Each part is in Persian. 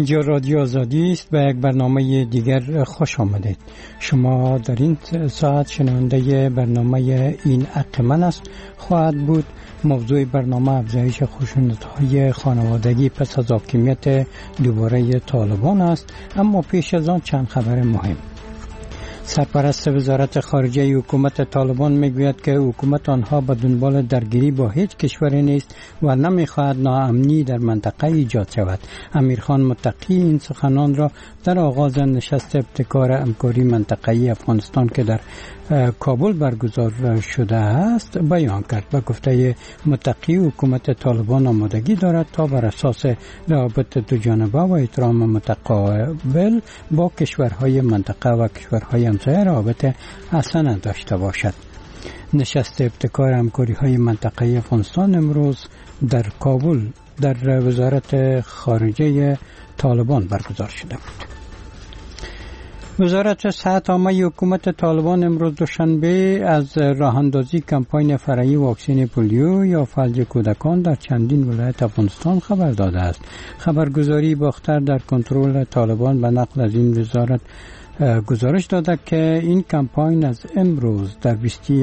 اینجا رادیو آزادی است و یک برنامه دیگر خوش آمدید. شما در این ساعت شنونده برنامه این حق من است خواهد بود. موضوع برنامه افزایش خشونت‌های خانوادگی پس از حاکمیت دوباره طالبان است، اما پیش از آن چند خبر مهم. سرپرست وزارت خارجه حکومت طالبان میگوید که حکومت آنها به دنبال درگیری با هیچ کشوری نیست و نمیخواهد ناامنی در منطقه ایجاد شود. امیرخان متقی این سخنان را در آغاز نشست ابتکار همکاری منطقه‌ای افغانستان که در کابل برگزار شده است بیان کرد. با گفته متقی حکومت طالبان آمادگی دارد تا بر اساس روابط دوجانبه و احترام متقابل با کشورهای منطقه و کشورهای همسایه روابط حسنه داشته باشد. نشست ابتکار همکاری‌های منطقه‌ای افغانستان امروز در کابل در وزارت خارجه طالبان برگزار شده بود. وزارت صحت عامه حکومت طالبان امروز دوشنبه از راه اندازی کمپاین فرعی واکسن پولیو یا فلج کودکان در چندین ولایت افغانستان خبر داده است. خبرگزاری باختر در کنترل طالبان به نقل از این وزارت گزارش داده که این کمپاین از امروز در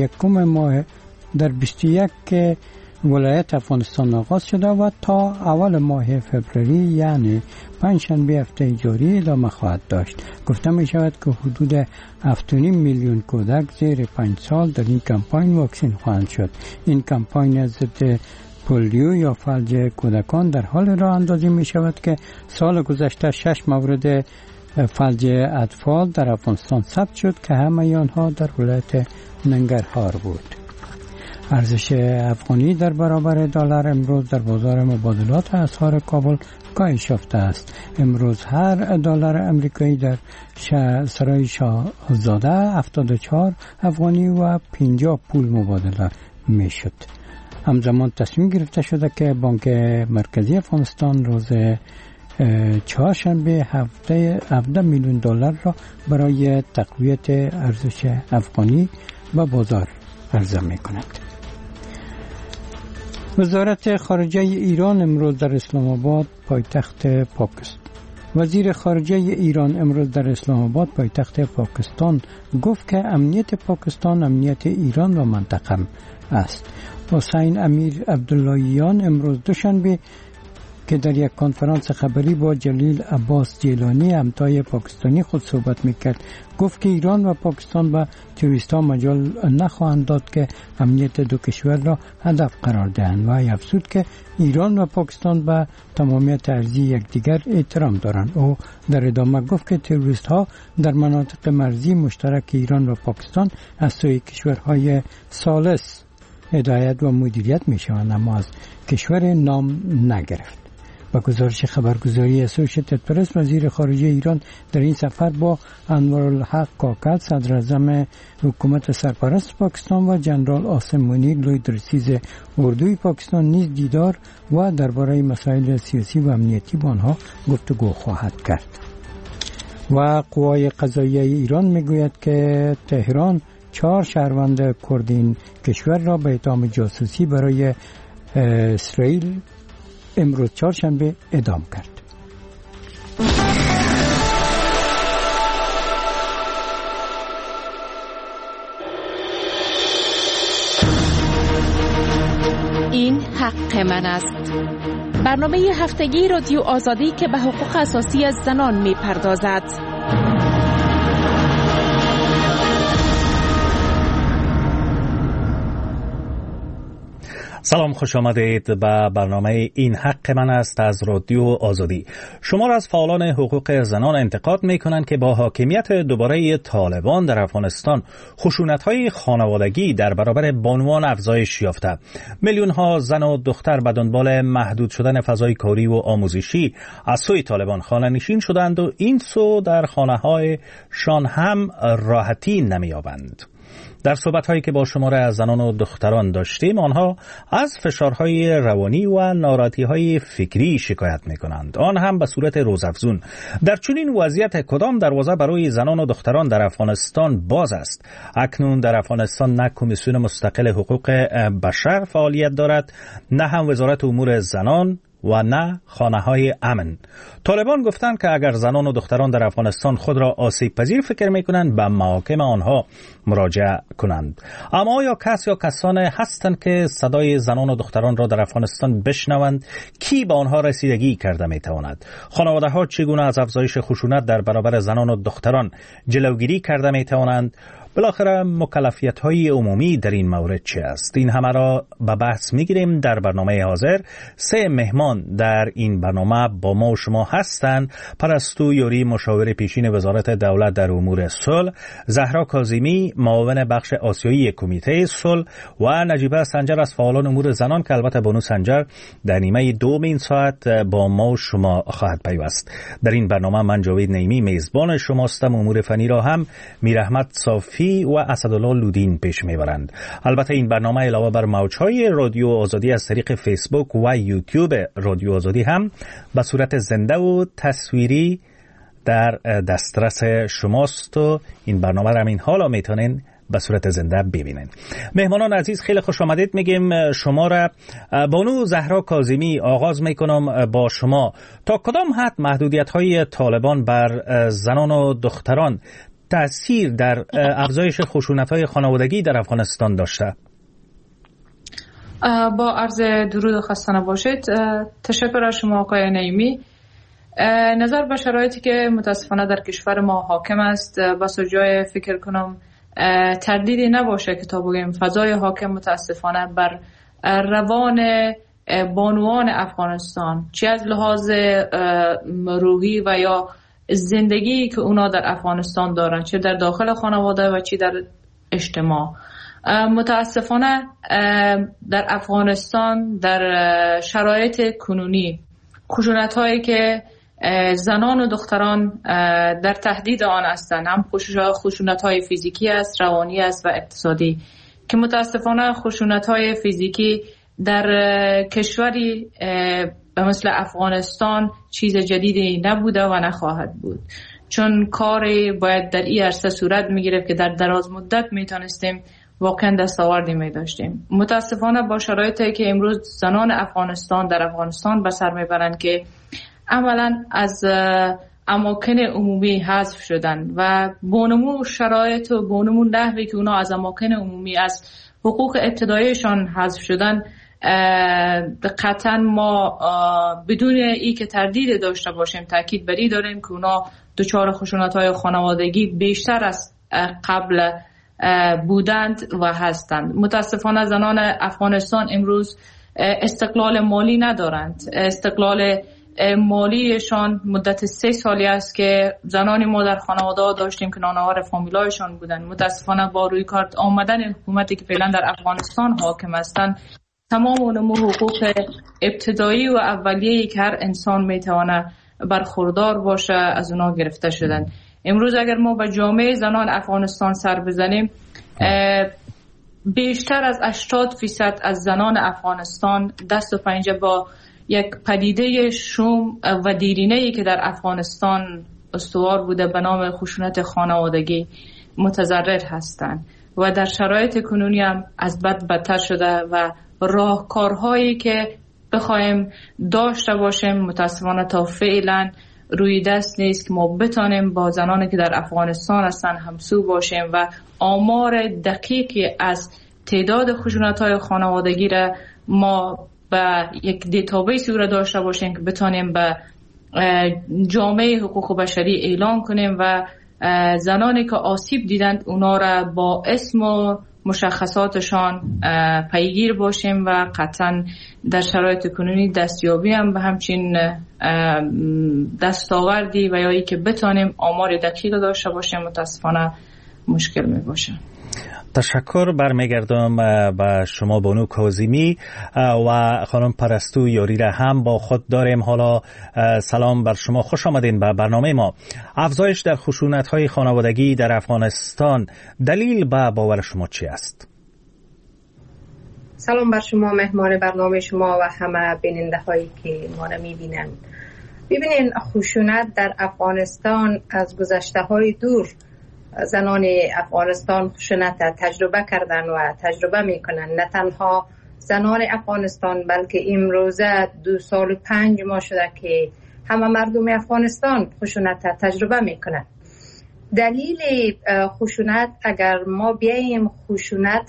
21 ولایت افغانستان آغاز شده و تا اول ماه فوریه یعنی پنجشنبه هفته جاری ادامه خواهد داشت. گفته می شود که حدود 7.5 میلیون کودک زیر 5 سال در این کمپاین واکسن خواهند شد. این کمپاین ضد پولیو یا فلج کودکان در حال راه اندازی می شود که سال گذشته 6 مورد فلج اطفال در افغانستان ثبت شد که همه آنها در ولایت ننگرهار بود. ارزش افغانی در برابر دلار امروز در بازار مبادلات اسعار کابل کاهش یافته است. امروز هر دلار امریکایی در سرای شاهزاده 74 افغانی و 50 پول مبادله می شد. همزمان تصمیم گرفته شده که بانک مرکزی افغانستان روز چهارشنبه 17 میلیون دلار را برای تقویت ارزش افغانی به بازار عرضه می کند. وزارت خارجه ایران امروز در اسلام آباد پایتخت پاکستان وزیر خارجه ایران امروز در اسلام آباد پایتخت پاکستان گفت که امنیت پاکستان امنیت ایران و منطقه است. حسین امیر عبداللهیان امروز دوشنبه که در یک کنفرانس خبری با جلیل عباس جیلانی همتای پاکستانی خود صحبت میکرد گفت که ایران و پاکستان به تروریست‌ها مجال نخواهند داد که امنیت دو کشور را هدف قرار دهند و افزود که ایران و پاکستان به تمامیت ارضی یکدیگر احترام دارند. او در ادامه گفت که تروریست‌ها در مناطق مرزی مشترک ایران و پاکستان از سوی کشورهای ثالث هدایت و مدیریت میشوند اما از کشور نام نگرفت. با گزارش خبرگزاری اسوشیتد پرس وزیر خارجه ایران در این سفر با انوارالحق کاکل صدر اعظم حکومت سرپرست پاکستان و جنرال عاصم منیر لوی درسیز اردوی پاکستان نیز دیدار و درباره مسائل سیاسی و امنیتی با آنها گفتگو خواهد کرد. و قوای قضاییه ایران میگوید که تهران 4 شهروند کرد این کشور را به اتهام جاسوسی برای اسرائیل امروز چهارشنبه اعدام کرد. این حق من است. برنامه هفتگی رادیو آزادی که به حقوق اساسی از زنان می‌پردازد. سلام، خوش آمدید به برنامه این حق من است از رادیو آزادی. شما از فعالان حقوق زنان انتقاد می کنند که با حاکمیت دوباره طالبان در افغانستان خشونت‌های خانوادگی در برابر بانوان افزایش یافته. میلیون ها زن و دختر به دنبال محدود شدن فضای کاری و آموزشی از سوی طالبان خانه‌نشین شدند و این سو در خانه‌هایشان هم راحتی نمی‌یابند. در صحبت‌هایی که با شماره از زنان و دختران داشتیم، آنها از فشارهای روانی و ناراحتی‌های فکری شکایت می‌کنند، آن هم به صورت روزافزون. در چنین وضعیت کدام دروازه برای زنان و دختران در افغانستان باز است؟ اکنون در افغانستان نه کمیسیون مستقل حقوق بشر فعالیت دارد، نه هم وزارت امور زنان و نه خانه‌های امن. طالبان گفتند که اگر زنان و دختران در افغانستان خود را آسیب پذیر فکر می‌کنند به محاکم آنها مراجعه کنند. اما آیا کس یا کسانی هستند که صدای زنان و دختران را در افغانستان بشنوند؟ کی به آنها رسیدگی کرده می‌تواند؟ خانواده‌ها چگونه از افزایش خشونت در برابر زنان و دختران جلوگیری کرده می‌توانند؟ بالاخره مکلفیت‌های عمومی در این مورد چه است؟ این همه را به بحث می‌گیریم در برنامه حاضر. 3 مهمان در این برنامه با ما و شما هستند: پرستو یوری، مشاور پیشین وزارت دولت در امور صلح، زهرا کاظمی، معاون بخش آسیایی کمیته صلح و نجیبه سنجر از فعالان امور زنان که البته بانو سنجر در نیمه دوم این ساعت با ما و شما خواهد پیوست. در این برنامه من جاوید نعیمی میزبان شماستم. امور فنی را هم میراحمد صافی و اسدالله لودین پیش میبرند. البته این برنامه علاوه بر موجهای رادیو آزادی از طریق فیسبوک و یوتیوب رادیو آزادی هم به صورت زنده و تصویری در دسترس شماست و این برنامه را همین حالا میتونین به صورت زنده ببینین. مهمانان عزیز خیلی خوش آمدید میگیم شما را. بانو زهرا کاظمی، آغاز میکنم با شما. تا کدام حد محدودیت‌های طالبان بر زنان و دختران تأثیر در افزایش خشونت‌های خانوادگی در افغانستان داشته؟ با عرض درود و خسته نباشید. تشکر از شما آقای نعیمی. نظر به شرایطی که متاسفانه در کشور ما حاکم است، بس جای فکر کنم تردیدی نباشه که تا بگیم فضای حاکم متاسفانه بر روان بانوان افغانستان، چه از لحاظ روحی و یا زندگی که اونا در افغانستان دارن، چه در داخل خانواده و چه در اجتماع، متاسفانه در افغانستان در شرایط کنونی خشونت هایی که زنان و دختران در تهدید آن هستند، هم خشونت های فیزیکی است، روانی است و اقتصادی، که متاسفانه خشونت های فیزیکی در کشوری مثل افغانستان چیز جدیدی نبوده و نخواهد بود، چون کاری باید در این عرصه صورت میگیره که در دراز مدت میتونستیم واقعا دستاوردی میداشتیم. متاسفانه با شرایطی که امروز زنان افغانستان در افغانستان به سر میبرند که عملا از اماکن عمومی حذف شدن و بانمو شرایط و بانمو نحوی که اونا از اماکن عمومی از حقوق ابتداییشان حذف شدن، قطعا ما بدون ای که تردید داشته باشیم تاکید بری داریم که اونا دچار خشونت‌های خانوادگی بیشتر از قبل بودند و هستند. متاسفانه زنان افغانستان امروز استقلال مالی ندارند. استقلال مالیشان مدت 3 سالی است که زنانی ما در خانواده داشتیم که نانوار فامیلایشان بودند. متاسفانه با روی کار آمدن حکومتی که فعلا در افغانستان حاکم هستند، تمام اون حقوق ابتدایی و اولیه‌ای که هر انسان میتونه برخوردار باشه از اونا گرفته شدن. امروز اگر ما به جامعه زنان افغانستان سر بزنیم، بیشتر از 80% از زنان افغانستان دست و پنجه با یک پدیده شوم و دیرینه‌ای که در افغانستان استوار بوده به نام خشونت خانوادگی متضرر هستند و در شرایط کنونی هم از بد بدتر شده و راهکارهایی که بخوایم داشته باشیم متاسفانه تا فعلا روی دست نیست که ما بتانیم با زنانی که در افغانستان هستن همسو باشیم و آمار دقیقی از تعداد خشونت‌های خانوادگی را ما به یک دیتابیس رو داشته باشیم که بتانیم به جامعه حقوق بشری اعلام کنیم و زنانی که آسیب دیدند اونا را با اسم و مشخصاتشان پیگیر باشیم و قطعا در شرایط کنونی دستیابی هم به همچین دستاوردی و یا ای که بتانیم آمار دقیق داشته باشیم متاسفانه مشکل می باشه. تشکر برمیگردم به شما بانو کاظمی و خانم پرستو یوری را هم با خود داریم. حالا سلام بر شما، خوش آمدین به برنامه ما. افزایش در خشونت‌های خانوادگی در افغانستان دلیل به باور شما چی است؟ سلام بر شما مهمان برنامه شما و همه بیننده هایی که ما را میبینن. ببینین خشونت در افغانستان از گذشته های دور زنان افغانستان خشونت تجربه کردن و تجربه میکنن، نه تنها زنان افغانستان، بلکه امروزه 2 سال و 5 ماه شده که همه مردم افغانستان خشونت تجربه میکنن. دلیل خشونت، اگر ما بیاییم خشونت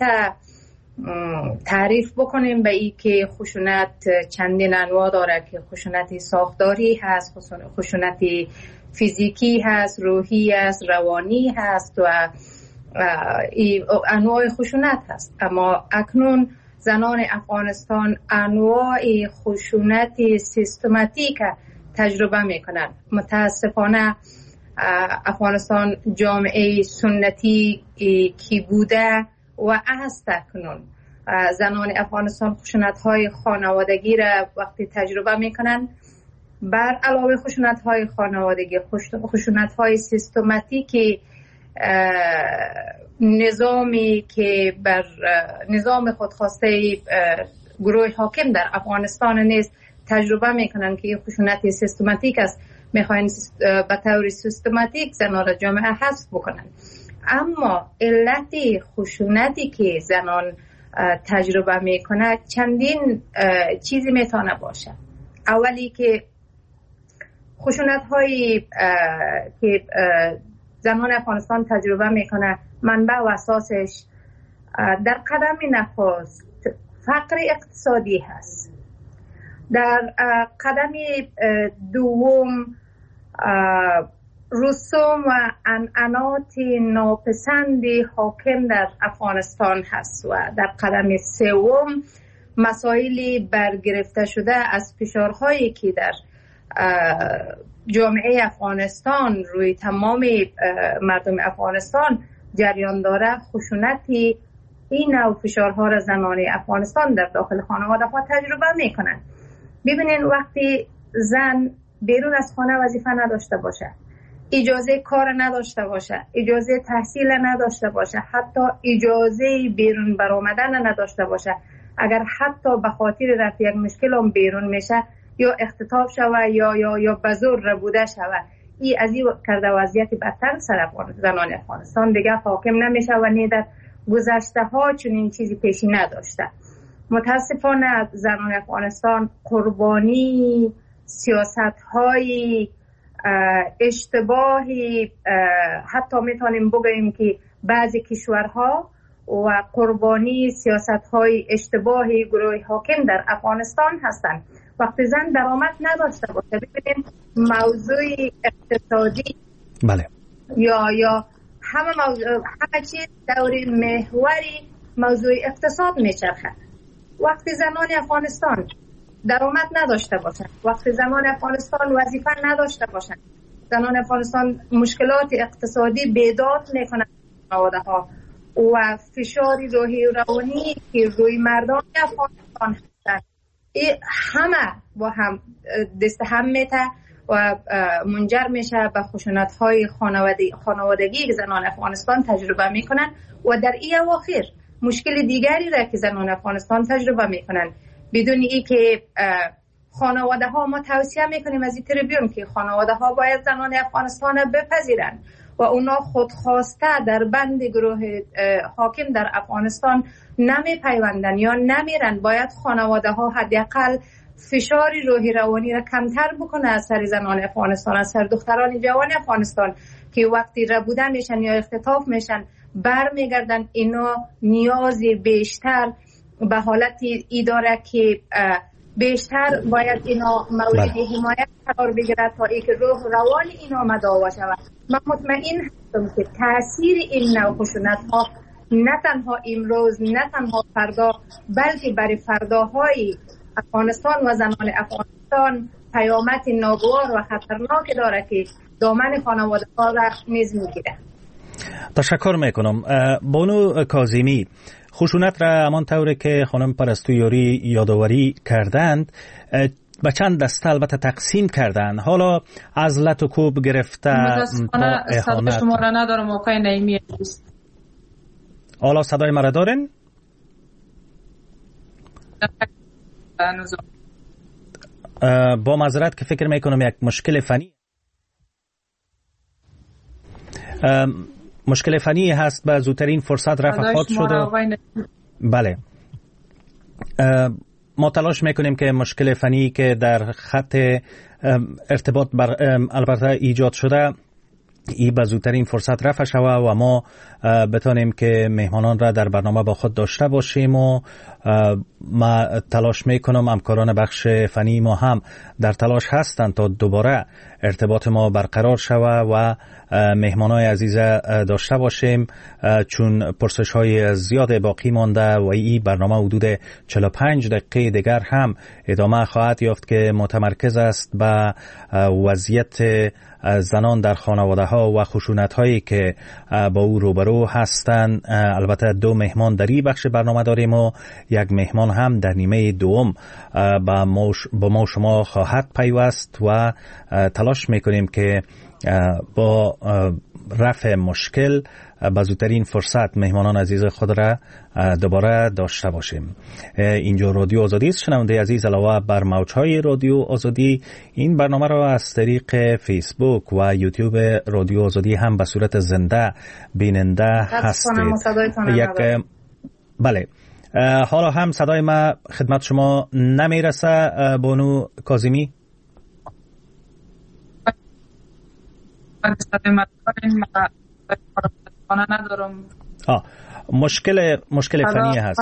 تعریف بکنیم به این که خشونت چندین انواع داره، که خشونت ساختاری هست، خشونت فیزیکی هست، روحی هست، روانی هست و انواع خشونت هست. اما اکنون زنان افغانستان انواع خشونت سیستماتیک تجربه میکنن. متاسفانه افغانستان جامعه سنتی کی بوده و هست اکنون. زنان افغانستان خشونت‌های خانوادگی را وقتی تجربه میکنن، بر علاوه خشونت‌های خانوادگی، خشونت‌های سیستماتیک نظامی که بر نظام خودخواسته گروه حاکم در افغانستان نیست تجربه میکنن که این خشونت سیستماتیک است. میخواین به طور سیستماتیک زنان را جامعه حذف بکنن. اما علت خشونتی که زنان تجربه میکنه چندین چیزی میتونه باشه. اولی که خشونت هایی که زنان افغانستان تجربه میکنه منبع و اساسش در قدم نخست فقر اقتصادی هست. در قدم دوم رسوم و عنعنات ناپسند حاکم در افغانستان هست و در قدم سوم مسائلی برگرفته شده از فشارهایی که در جامعه افغانستان روی تمام مردم افغانستان جریان داره. خشونتی این نوع فشارها را زنان افغانستان در داخل خانواده ها تجربه میکنن. ببینین وقتی زن بیرون از خانه وظیفه نداشته باشه، اجازه کار نداشته باشه، اجازه تحصیل نداشته باشه، حتی اجازه بیرون برآمدن نداشته باشه، اگر حتی به خاطر رفع یک مشکل هم بیرون میشه یا اختطاف شوه یا به زور ربوده شوه، این از این کرده وضعیت بدتر سر زنان افغانستان دیگه حاکم نمیشه و نه در گذشته ها چون این چیزی پیشی نداشته. متاسفانه زنان افغانستان قربانی سیاست های اشتباهی، حتی میتونیم بگوییم که بعضی کشورها و قربانی سیاست های اشتباهی گروه حاکم در افغانستان هستند. وقتی زن درآمد نداشته باشه، ببینیم موضوع اقتصادی بله یا همه چیز دور محوری موضوع اقتصاد میچرخه. وقتی زنان افغانستان درآمد نداشته باشند، وقتی زنان افغانستان وظیفه نداشته باشند، زنان افغانستان مشکلات اقتصادی بیداد میکنند خانواده ها و فشار روحی و روانی که روی مردان افغانستان هستند، همه با هم دست هم میته و منجر میشه به خشونت های خانوادگی که زنان افغانستان تجربه میکنن و در این اواخر مشکل دیگری را که زنان افغانستان تجربه میکنن بدون ای که خانواده ها، ما توصیه میکنیم از این تریبیون که خانواده ها باید زنان افغانستان بپذیرن و اونا خودخواسته در بند گروه حاکم در افغانستان نمی پیوندن یا نمیرن. باید خانواده ها حداقل فشار روحی روانی را کمتر بکنه از سر زنان افغانستان، از سر دختران جوان افغانستان که وقتی ربوده میشن یا اختطاف میشن برمیگردن. اینا نیاز بیشتر به حالتی ای داره که بیشتر باید اینا مورد حمایت قرار بگیره تا ای که روح روان اینا مداوا شود. من مطمئن هستم که تاثیر این نوع خشونت ها نه تنها امروز نه تنها فردا بلکه برای فرداهای افغانستان و زنان افغانستان پیامد ناگوار و خطرناک داره که دامن خانواده ها را نیز میگیره. تشکر میکنم. بانو کاظمی، خشونت را همان طوری که خانم پرستویاری یادآوری کردند به چند دسته البته تقسیم کردند. حالا از لط و کوب گرفته تا اهانت. شما را ندارم آقای نعیمی. حالا صدای مرا دارین؟ با معذرت که فکر میکنم یک مشکل فنی هست. به زودترین فرصت رفع خواهد شد. بله ما تلاش میکنیم که مشکل فنی که در خط ارتباط البته ایجاد شده این به زودترین فرصت رفع شود و ما بتانیم که مهمانان را در برنامه با خود داشته باشیم و ما تلاش میکنم همکاران بخش فنی ما هم در تلاش هستند تا دوباره ارتباط ما برقرار شود و مهمانای عزیز داشته باشیم، چون پرسش های زیاد باقی مانده و این برنامه حدود 45 دقیقه دیگر هم ادامه خواهد یافت که متمرکز است به وضعیت زنان در خانواده ها و خشونت هایی که با او روبرو هستند. البته 2 مهمان در این بخش برنامه داریم و یک مهمان هم در نیمه دوم با ما شما خواهد پیوست و تلاش میکنیم که با رفع مشکل به زودترین فرصت مهمانان عزیز خود را دوباره داشته باشیم. اینجا رادیو آزادی است. شنونده عزیز، علاوه بر موجهای رادیو آزادی این برنامه را از طریق فیسبوک و یوتیوب رادیو آزادی هم به صورت زنده بیننده هستید. بله، حالا هم صدای ما خدمت شما نمیرسه بانو کاظمی؟ مشکل فنی هست.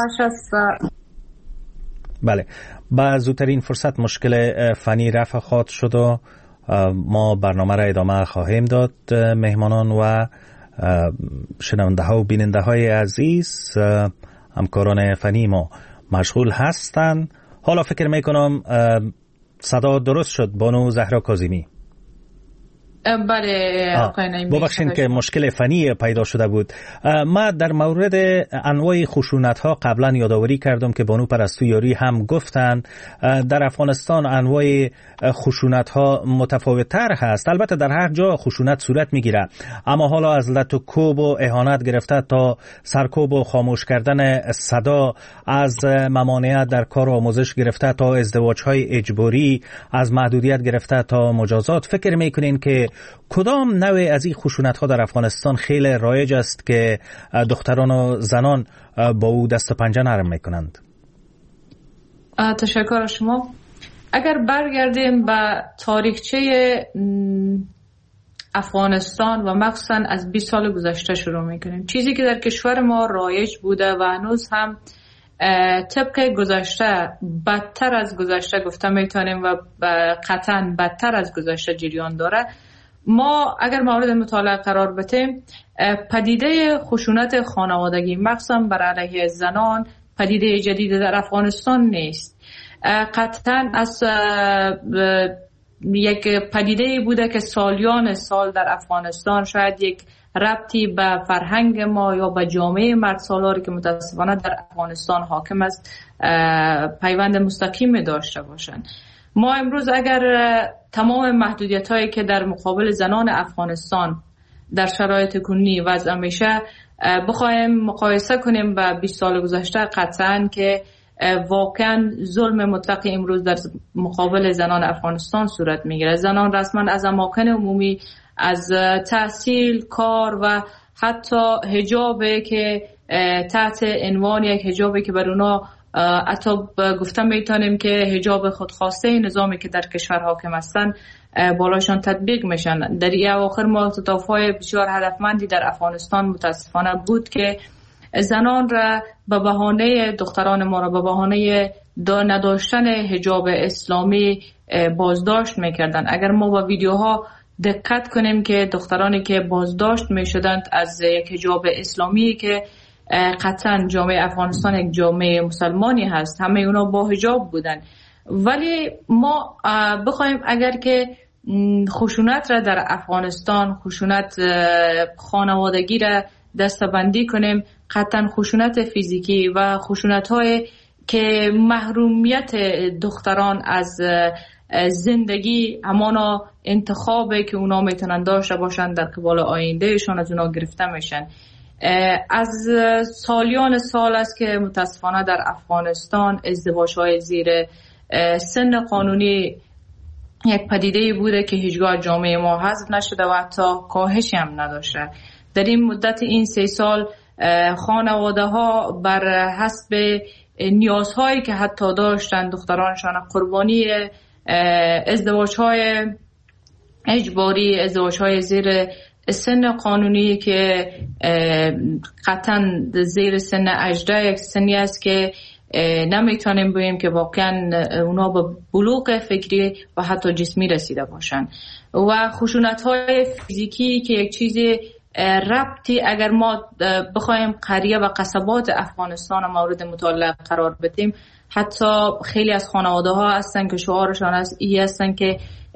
بله، با زودترین فرصت مشکل فنی رفع خواهد شد و ما برنامه را ادامه خواهیم داد. مهمانان و شنونده ها و بیننده های عزیز، همکاران فنی ما مشغول هستند. حالا فکر میکنم صدا درست شد بانو زهرا کاظمی. بله آقای نعیمی، ببخشید که مشکل فنی پیدا شده بود. ما در مورد انواع خشونت ها قبلا یادآوری کردم که بانو پرستویاری هم گفتن در افغانستان انواع خشونت ها متفاوت تر هست. البته در هر جا خشونت صورت میگیره، اما حالا از لط و کوب و اهانت گرفته تا سرکوب و خاموش کردن صدا، از ممانعت در کار و آموزش گرفته تا ازدواج های اجباری، از محدودیت گرفته تا مجازات. فکر میکنین که کدام نوع از این خشونت ها در افغانستان خیلی رایج است که دختران و زنان با او دست و پنجه نرم میکنند؟ تشکر از شما. اگر برگردیم به تاریخچه افغانستان و مخصوصا از 20 سال گذشته شروع میکنیم، چیزی که در کشور ما رایج بوده و هنوز هم طبق گذشته بدتر از گذشته گفته میتونیم و قطعا بدتر از گذشته جریان داره. ما اگر مورد مطالعه قرار بدیم، پدیده خشونت خانوادگی مخصوصا بر علیه زنان پدیده جدید در افغانستان نیست. قطعا از یک پدیده بوده که سالیان سال در افغانستان شاید یک ربطی به فرهنگ ما یا به جامعه مرد سالاری که متاسفانه در افغانستان حاکم است پیوند مستقیم داشته باشند. ما امروز اگر تمام محدودیت هایی که در مقابل زنان افغانستان در شرایط کنونی وضع میشه بخوایم مقایسه کنیم با 20 سال گذشته، قطعاً که واقعا ظلم مطلق امروز در مقابل زنان افغانستان صورت میگیره. زنان رسما از اماکن عمومی، از تحصیل، کار و حتی حجابی که تحت عنوان یک حجابی که بر اونا حتی گفتم میتونیم که حجاب خودخواسته نظامی که در کشور حاکم هستن بالاشان تطبیق میشن. در این اواخر مختطف‌های بسیار هدفمندی در افغانستان متاسفانه بود که زنان را به بهانه دختران ما را به بهانه نداشتن حجاب اسلامی بازداشت میکردن. اگر ما با ویدیوها دقت کنیم که دخترانی که بازداشت میشدند از یک حجاب اسلامی که قطعا جامعه افغانستان یک جامعه مسلمانی هست، همه اونا با حجاب بودن. ولی ما بخوایم اگر که خشونت را در افغانستان، خشونت خانوادگی را دسته‌بندی کنیم، قطعا خشونت فیزیکی و خشونت‌های که محرومیت دختران از زندگی، همانا انتخابی که اونا میتونن داشته باشن در قبال آیندهشان از اونا گرفته میشن. از سالیان سال است که متاسفانه در افغانستان ازدواج‌های زیر سن قانونی یک پدیده بوده که هیچگاه جامعه ما حذف نشده و حتی کاهشی هم نداشته. در این مدت این 3 سال خانواده ها بر حسب نیازهایی که حتی داشتن دخترانشان، قربانی ازدواج‌های اجباری، ازدواج‌های زیر سن قانونی که قطعا زیر سن 18 یک سنی است که نمیتونیم بگیم که واقعا اونا به بلوغ فکری و حتی جسمی رسیده باشن. و خشونت‌های فیزیکی که یک چیزی ربطی اگر ما بخوایم قریه و قصبات افغانستان مورد مطالعه قرار بدیم، حتی خیلی از خانواده ها هستن که شعارشان هستن که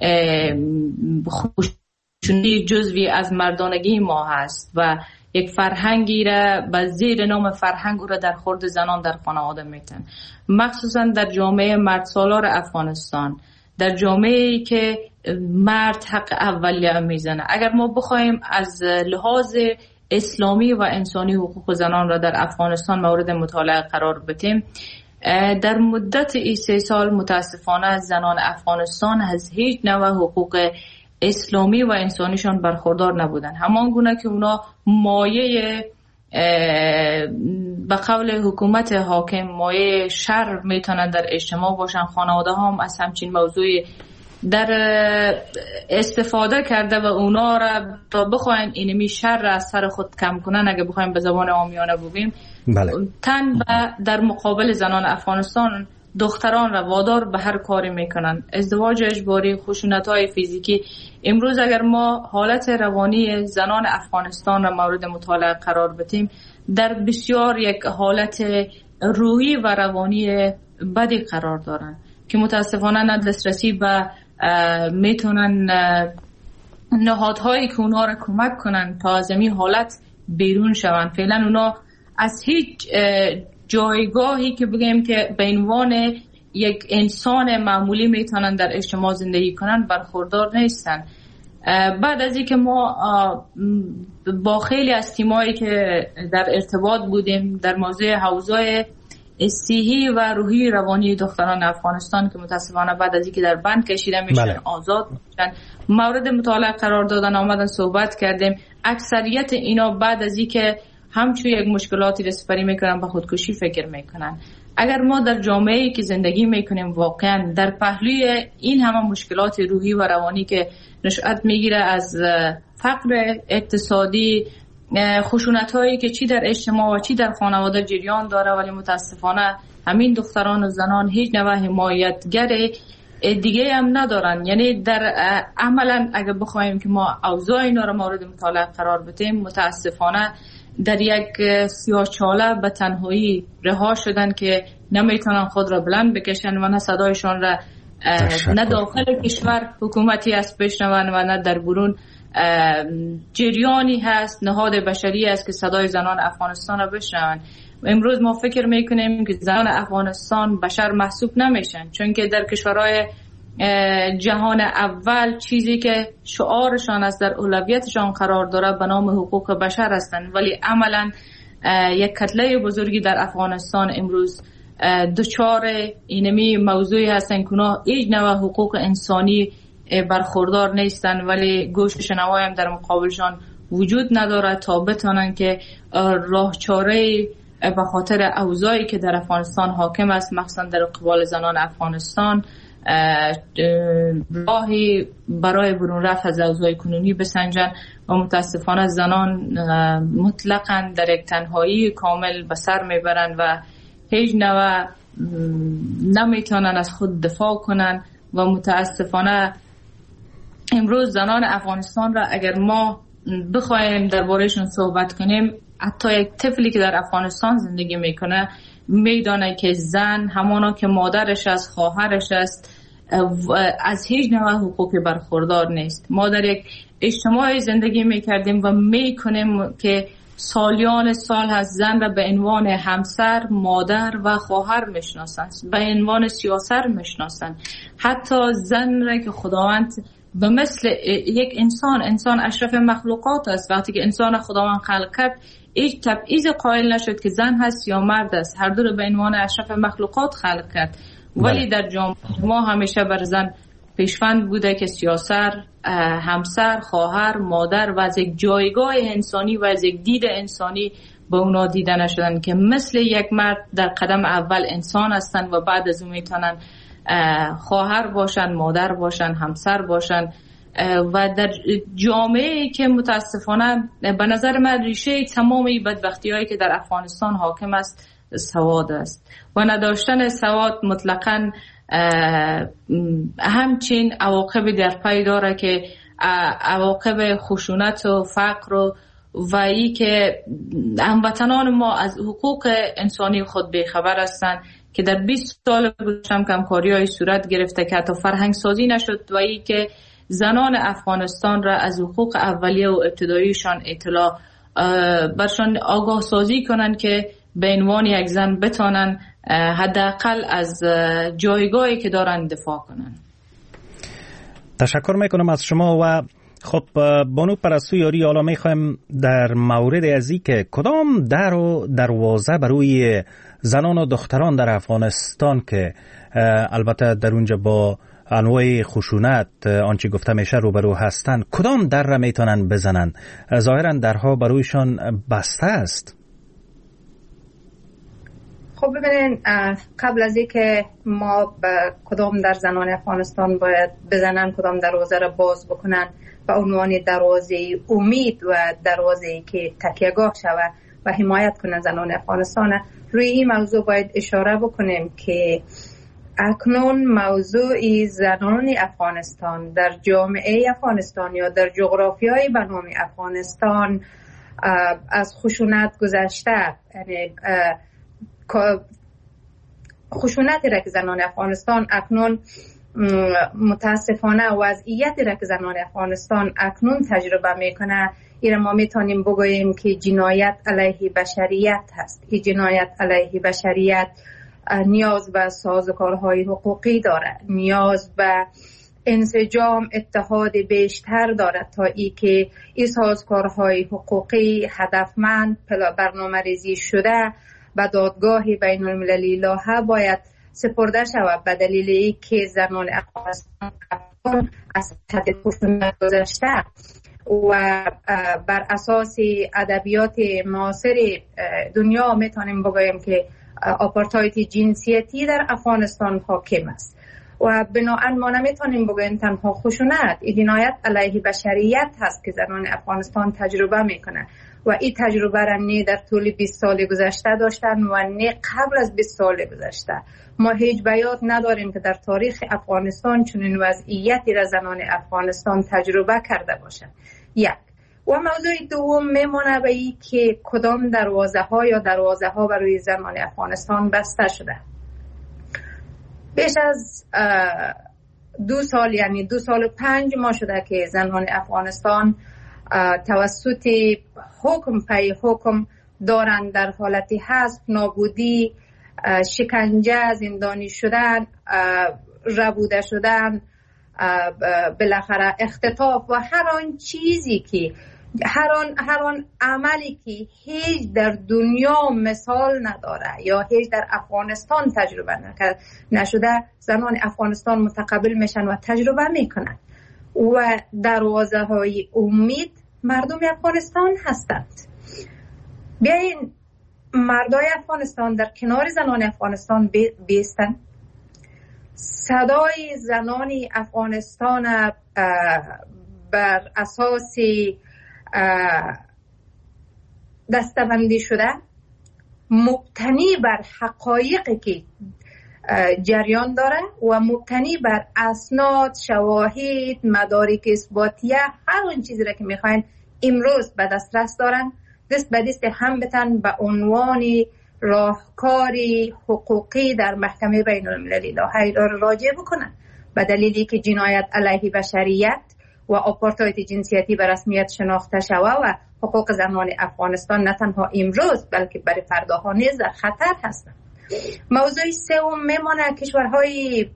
خشونت جزوی از مردانگی ما هست و یک فرهنگی را به زیر نام فرهنگ او را در خورد زنان در خانواده میتن، مخصوصا در جامعه مردسالار افغانستان، در جامعه‌ای که مرد حق اولیه میزنه. اگر ما بخوایم از لحاظ اسلامی و انسانی حقوق زنان را در افغانستان مورد مطالعه قرار بدیم، در مدت 3 سال متاسفانه زنان افغانستان از هیچ نوع حقوق اسلامی و انسانیشان برخوردار نبودن. همان گونه که اونا مایه به قول حکومت حاکم مایه شر میتونن در اجتماع باشن، خانواده هم از همچین موضوعی در استفاده کرده و اونا را تا بخواین اینمی شر را از سر خود کم کنن، اگه بخوایم به زبان عامیانه بگیم، بله. تن در مقابل زنان افغانستان دختران را وادار به هر کاری میکنن. ازدواج اجباری، خشونت‌های فیزیکی. امروز اگر ما حالت روانی زنان افغانستان را مورد مطالعه قرار بدیم، در بسیار یک حالت روحی و روانی بدی قرار دارن که متاسفانه نه دسترسی به میتونن نهادهایی که اونها را کمک کنن تا از این حالت بیرون شوند. فعلا اونا از هیچ جایگاهی که بگیم که به عنوان یک انسان معمولی میتونن در اجتماع زندگی کنن برخوردار نیستن. بعد از اینکه ما با خیلی از تیمایی که در ارتباط بودیم در موضوع حوزه صحی و روحی روانی دختران افغانستان که متاسفانه بعد از اینکه در بند کشیده میشن آزاد میشن مورد مطالعه قرار دادن، آمدن صحبت کردیم. اکثریت اینا بعد از اینکه همچون یک مشکلاتی را سپری میکنن به خودکشی فکر میکنن. اگر ما در جامعه‌ای که زندگی میکنیم واقعا در پهلوی این همه مشکلات روحی و روانی که نشأت میگیره از فقر اقتصادی، خشونت‌هایی که چی در اجتماع و چی در خانواده جریان داره، ولی متاسفانه همین دختران و زنان هیچ نوع حمایتگر دیگه هم ندارن. یعنی در عملا اگر بخوایم که ما اوضاع اینا رو مورد مطالعه قرار بدیم، متاسفانه در یک سیاه‌چاله به تنهایی رها شدن که نمیتونن خود را بلند بکشن و نه صدایشان را نه داخل کشور حکومتی است بشنون و نه در برون جریانی هست، نهاد بشری است که صدای زنان افغانستان را بشنون. امروز ما فکر میکنیم که زنان افغانستان بشر محسوب نمیشن، چون که در کشورهای جهان اول چیزی که شعارشان است در اولویتشان قرار داره به نام حقوق بشر هستند، ولی عملا یک کتله بزرگی در افغانستان امروز دچار اینمی موضوعی هستن که اونا هیچ نوع حقوق انسانی برخوردار نیستن، ولی گوش شنوایی هم در مقابلشان وجود نداره تا بتونن که راه چاره به خاطر اوضاعی که در افغانستان حاکم است، مخصوصا در قبال زنان افغانستان، راهی برای برون رفت از اوضاع کنونی بسنجن و متاسفانه زنان مطلقاً در یک تنهایی کامل به سر میبرن و هیچ نوع نمیتونن از خود دفاع کنن. و متاسفانه امروز زنان افغانستان را اگر ما بخوایم دربارهشون صحبت کنیم، حتی یک طفلی که در افغانستان زندگی میکنه میدانه که زن همانا که مادرش است، خواهرش است، از هیچ نوع حقوقی برخوردار نیست. ما در یک اجتماعی زندگی میکردیم و میکنیم که سالیان سال از زن را به عنوان همسر، مادر و خواهر میشناسند، به عنوان سیاسر میشناسند. حتی زن را که خداوند به مثل یک انسان اشرف مخلوقات است، وقتی که انسان خداوند خلق کرد هیچ تبعیض قائل نشد که زن هست یا مرد است، هر دو را به عنوان اشرف مخلوقات خلق کرد. ولی در جامعه ما همیشه بر زن پیشفند بوده که سیاسر، همسر، خواهر، مادر و از یک جایگاه انسانی و از یک دید انسانی به اونا دیده نشدن که مثل یک مرد در قدم اول انسان هستن و بعد از اون میتونن خواهر باشن، مادر باشن، همسر باشن. و در جامعه که متاسفانه به نظر من ریشه تمام بدبختی هایی که در افغانستان حاکم است سواد است و نداشتن سواد مطلقاً همچین عواقب در پی داره که عواقب خشونت و فقر و ای که هموطنان ما از حقوق انسانی خود بیخبر هستند که در 20 سال گذشته کمکاری‌های صورت گرفته که حتی فرهنگ سازی نشد و ای که زنان افغانستان را از حقوق اولیه و ابتداییشان اطلاع برشان آگاه سازی کنن که به عنوان یک زن بتانن حداقل از جایگاهی که دارن دفاع کنن. تشکر میکنم از شما. و خب بانو پرستو یاری، حالا میخوایم در مورد ازی که کدام در و دروازه برای زنان و دختران در افغانستان که البته در اونجا با انواع خشونت آنچه گفته میشه روبرو هستن، کدام در را میتونن بزنن؟ ظاهرا درها برایشان بسته است. خب ببینین، قبل از اینکه ما به کدام در زنان افغانستان باید بزنن، کدام دروازه را باز بکنن به عنوان دروازه امید و دروازه‌ای که تکیهگاه شود و حمایت کنن زنان افغانستان، روی این موضوع باید اشاره بکنیم که اکنون موضوع زنان افغانستان در جامعه افغانستان یا در جغرافیای به نام افغانستان از خشونت گذشته، یعنی خشونتی را که زنان افغانستان اکنون متاسفانه وضعیتی را که زنان افغانستان اکنون تجربه میکنه، این ما میتونیم بگوییم که جنایت علیه بشریت هست. این جنایت علیه بشریت نیاز به سازوکارهای حقوقی داره، نیاز به انسجام اتحاد بیشتر دارد تا ای که این سازوکارهای حقوقی هدفمند برنامه ریزی شده و دادگاه بین المللی لاهه باید سپرده شود، به دلیل ای که زنان افغانستان از حد خشونت گذشته و بر اساس ادبیات معاصر دنیا میتونیم بگوییم که آپارتاید جنسیتی در افغانستان حاکم است و بنابراین ما نمیتونیم بگوییم تنها خشونت، این جنایت علیه بشریت هست که زنان افغانستان تجربه میکنه و این تجربه را نه در طول 20 سال گذشته داشتن و نه قبل از 20 سال گذشته. ما هیچ بیات نداریم که در تاریخ افغانستان چنین وضعیتی را زنان افغانستان تجربه کرده باشند. یک. و موضوع دوم میمونه به این که کدام دروازه ها برای زنان افغانستان بسته شده. بیش از 2 سال، یعنی 2 سال و 5 ماه شده که زنان افغانستان توسط حکم پی حکم دارند در حالت حذف، نابودی، شکنجه، زندانی شدن، ربوده شدن، بالاخره اختطاف و هر آن چیزی که هر آن عملی که هیچ در دنیا مثال نداره یا هیچ در افغانستان تجربه نشده، زنان افغانستان متقبل میشن و تجربه میکنن و دروازه های امید مردم افغانستان هستند. بیاین مردای افغانستان در کنار زنان افغانستان بیستن، صدای زنان افغانستان بر اساس دسته‌بندی شده، مبتنی بر حقایقی که جریان داره و مبتنی بر اسناد، شواهد، مدارک اثباتیه، هر اون چیزی را که میخواین امروز به دسترس دارن، دست به دست هم بتن به عنوان راهکاری حقوقی در محکمه بین المللی لاهه راجع بکنن، به دلیلی که جنایت علیه بشریت و آپارتاید جنسیتی به رسمیت شناخته شوه و حقوق زنان افغانستان نه تنها امروز بلکه برای فرداها نیز در خطر هستند. موضوع سوم میمانه کشورهای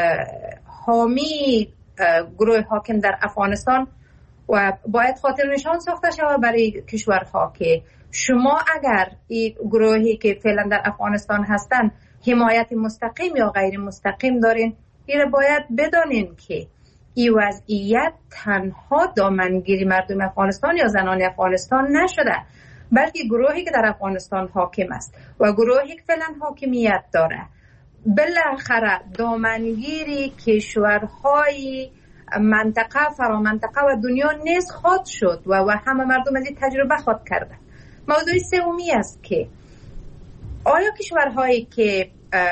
حامی گروه حاکم در افغانستان و باید خاطر نشان ساخته شود برای کشورها که شما اگر این گروهی که فعلا در افغانستان هستند حمایت مستقیم یا غیر مستقیم دارین، این باید بدانین که این وضعیت تنها دامنگیری مردم افغانستان یا زنان افغانستان نشده، بلکه گروهی که در افغانستان حاکم است و گروهی که فعلا حاکمیت داره بالاخره دامنگیری کشورهای منطقه فرامنطقه و دنیا نیز خواهد شد و همه مردم از این تجربه خواهد کرده. موضوع سومی است که آیا کشورهایی که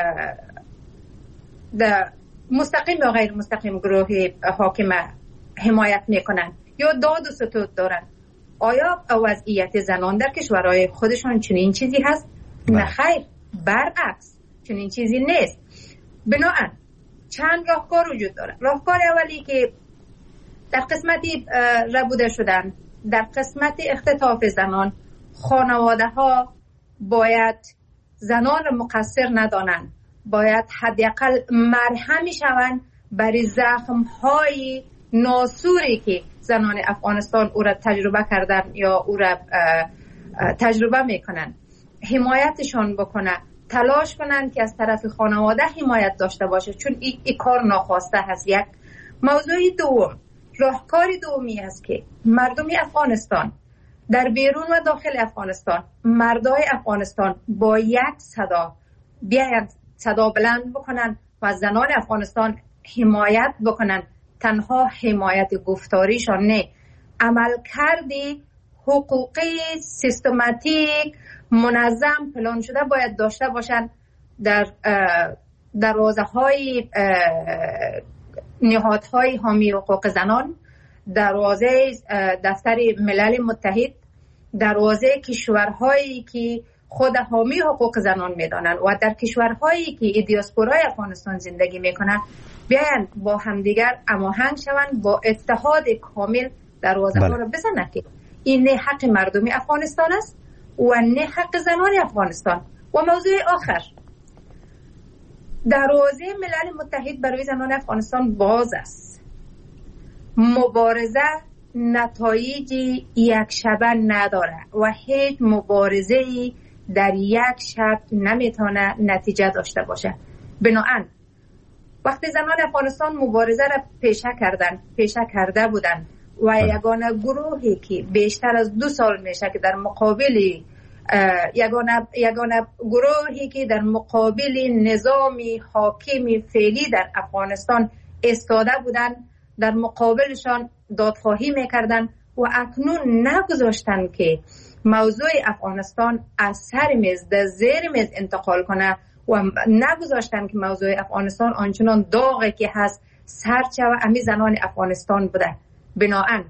مستقیم یا غیر مستقیم گروه حاکم حمایت میکنن یا داد و ستود دارن، آیا وضعیت زنان در کشورهای خودشان چنین چیزی هست؟ نه خیر، برعکس چنین چیزی نیست. بنابراین چند راهکار وجود داره. راهکار اولی که در قسمتی ربوده شدن، در قسمت اختطاف زنان، خانواده ها باید زنان را مقصر ندانند، باید حداقل مرهمی شوند برای زخم های ناسوری که زنان افغانستان او را تجربه کردن یا او را تجربه میکنن، حمایتشان بکنه، تلاش کنن که از طرف خانواده حمایت داشته باشه، چون این کار ناخواسته هست. یک موضوع دوم، راهکار دومی است که مردم افغانستان در بیرون و داخل افغانستان، مردای افغانستان با یک صدا بیاین صدا بلند بکنن و زنان افغانستان حمایت بکنن. تنها حمایت گفتاریشان نه، عمل کردی حقوقی سیستماتیک منظم پلان شده باید داشته باشن در دروازه های نهادهای حامی حقوق زنان، دروازه دفتر ملل متحد، دروازه کشورهایی که خود حامی حقوق زنان میدانند و در کشورهایی که دیاسپورای افغانستان زندگی میکنن بیاین با همدیگر هماهنگ شوند، با اتحاد کامل دروازه ها را بزنن که این نه حق مردم افغانستان است و نه حق زنان افغانستان. و موضوع آخر، دروازه ملل متحد برای زنان افغانستان باز است. مبارزه نتایجی یک شبه نداره و هیچ مبارزه‌ای در یک شب نمیتونه نتیجه داشته باشه. بنابراین وقتی زنان افغانستان مبارزه را پیشه کرده بودن و یگانه گروهی که بیشتر از 2 سال میشه که در مقابل یگانه گروهی که در مقابل نظامی حاکمی فعلی در افغانستان ایستاده بودن، در مقابلشان دادخواهی میکردن و اکنون نگذاشتن که موضوع افغانستان از سر میز در زیر میز انتقال کنه و نگذاشتن که موضوع افغانستان آنچنان داغی که هست سرچه و امی زنان افغانستان بوده. بنابراین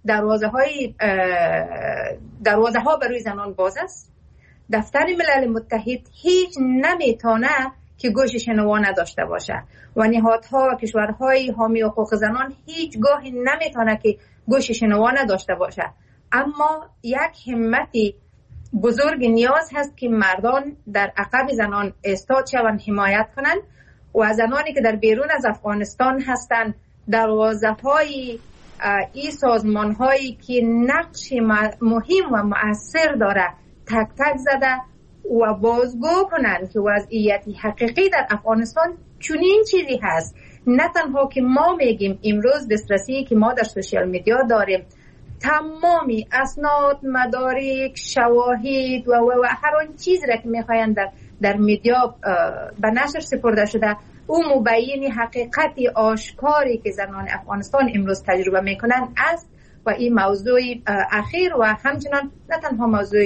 دروازه ها برای زنان باز است. دفتر ملل متحد هیچ نمیتونه که گوش شنوا نداشته باشه و نهادها و کشورهای حامی حقوق زنان هیچگاهی نمیتونه که گوش شنوا نداشته باشه. اما یک همتی بزرگ نیاز هست که مردان در عقب زنان ایستاد شوند، حمایت کنند و زنانی که در بیرون از افغانستان هستند دروازه‌های این سازمان‌هایی که نقش مهم و مؤثر داره تک تک زده و بازگو کنند که وضعیت حقیقی در افغانستان چنین چیزی هست. نه تنها که ما میگیم امروز دسترسی که ما در سوشیال میدیا داریم، تمامی اسناد، مدارک، شواهد و هر آن چیزی را که میخواین در میدیا به نشر سپرده شده، او مبین حقیقت آشکاری که زنان افغانستان امروز تجربه میکنن است. و این موضوع اخیر و همچنان نه تنها موضوع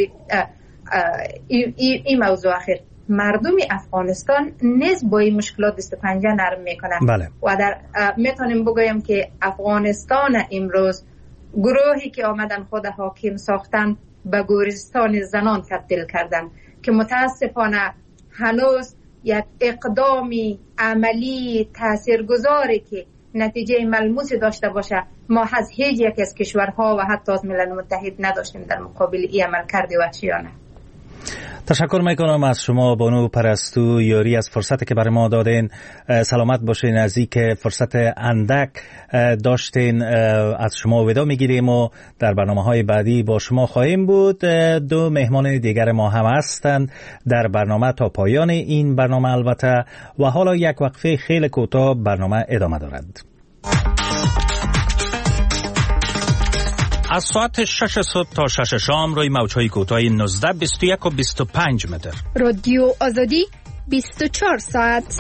این موضوع اخیر، مردم افغانستان نیز با این مشکلات دست پنجه نرم میکنن. بله. و میتونیم بگویم که افغانستان امروز گروهی که آمدن خود حاکم ساختن به گورستان زنان تبدیل کردن که متاسفانه هنوز یک اقدامی عملی تاثیرگذاری که نتیجه ملموسی داشته باشه ما از هیچ یک از کشورها و حتی از ملل متحد نداشتیم در مقابل این عملکرد وحشیانه. تشکر میکنم از شما بانو پرستو یاری از فرصتی که برای ما دادین. سلامت باشین. نزدیک فرصت اندک داشتین، از شما ودا میگیریم و در برنامه‌های بعدی با شما خواهیم بود. 2 مهمان دیگر ما هم هستند در برنامه تا پایان این برنامه البته، و حالا یک وقفه خیلی کوتاه برنامه ادامه دارد. از ساعت 6 صبح تا 6 شام روی موج‌های کوتاه 19 21 و 25 متر. رادیو آزادی 24 ساعت.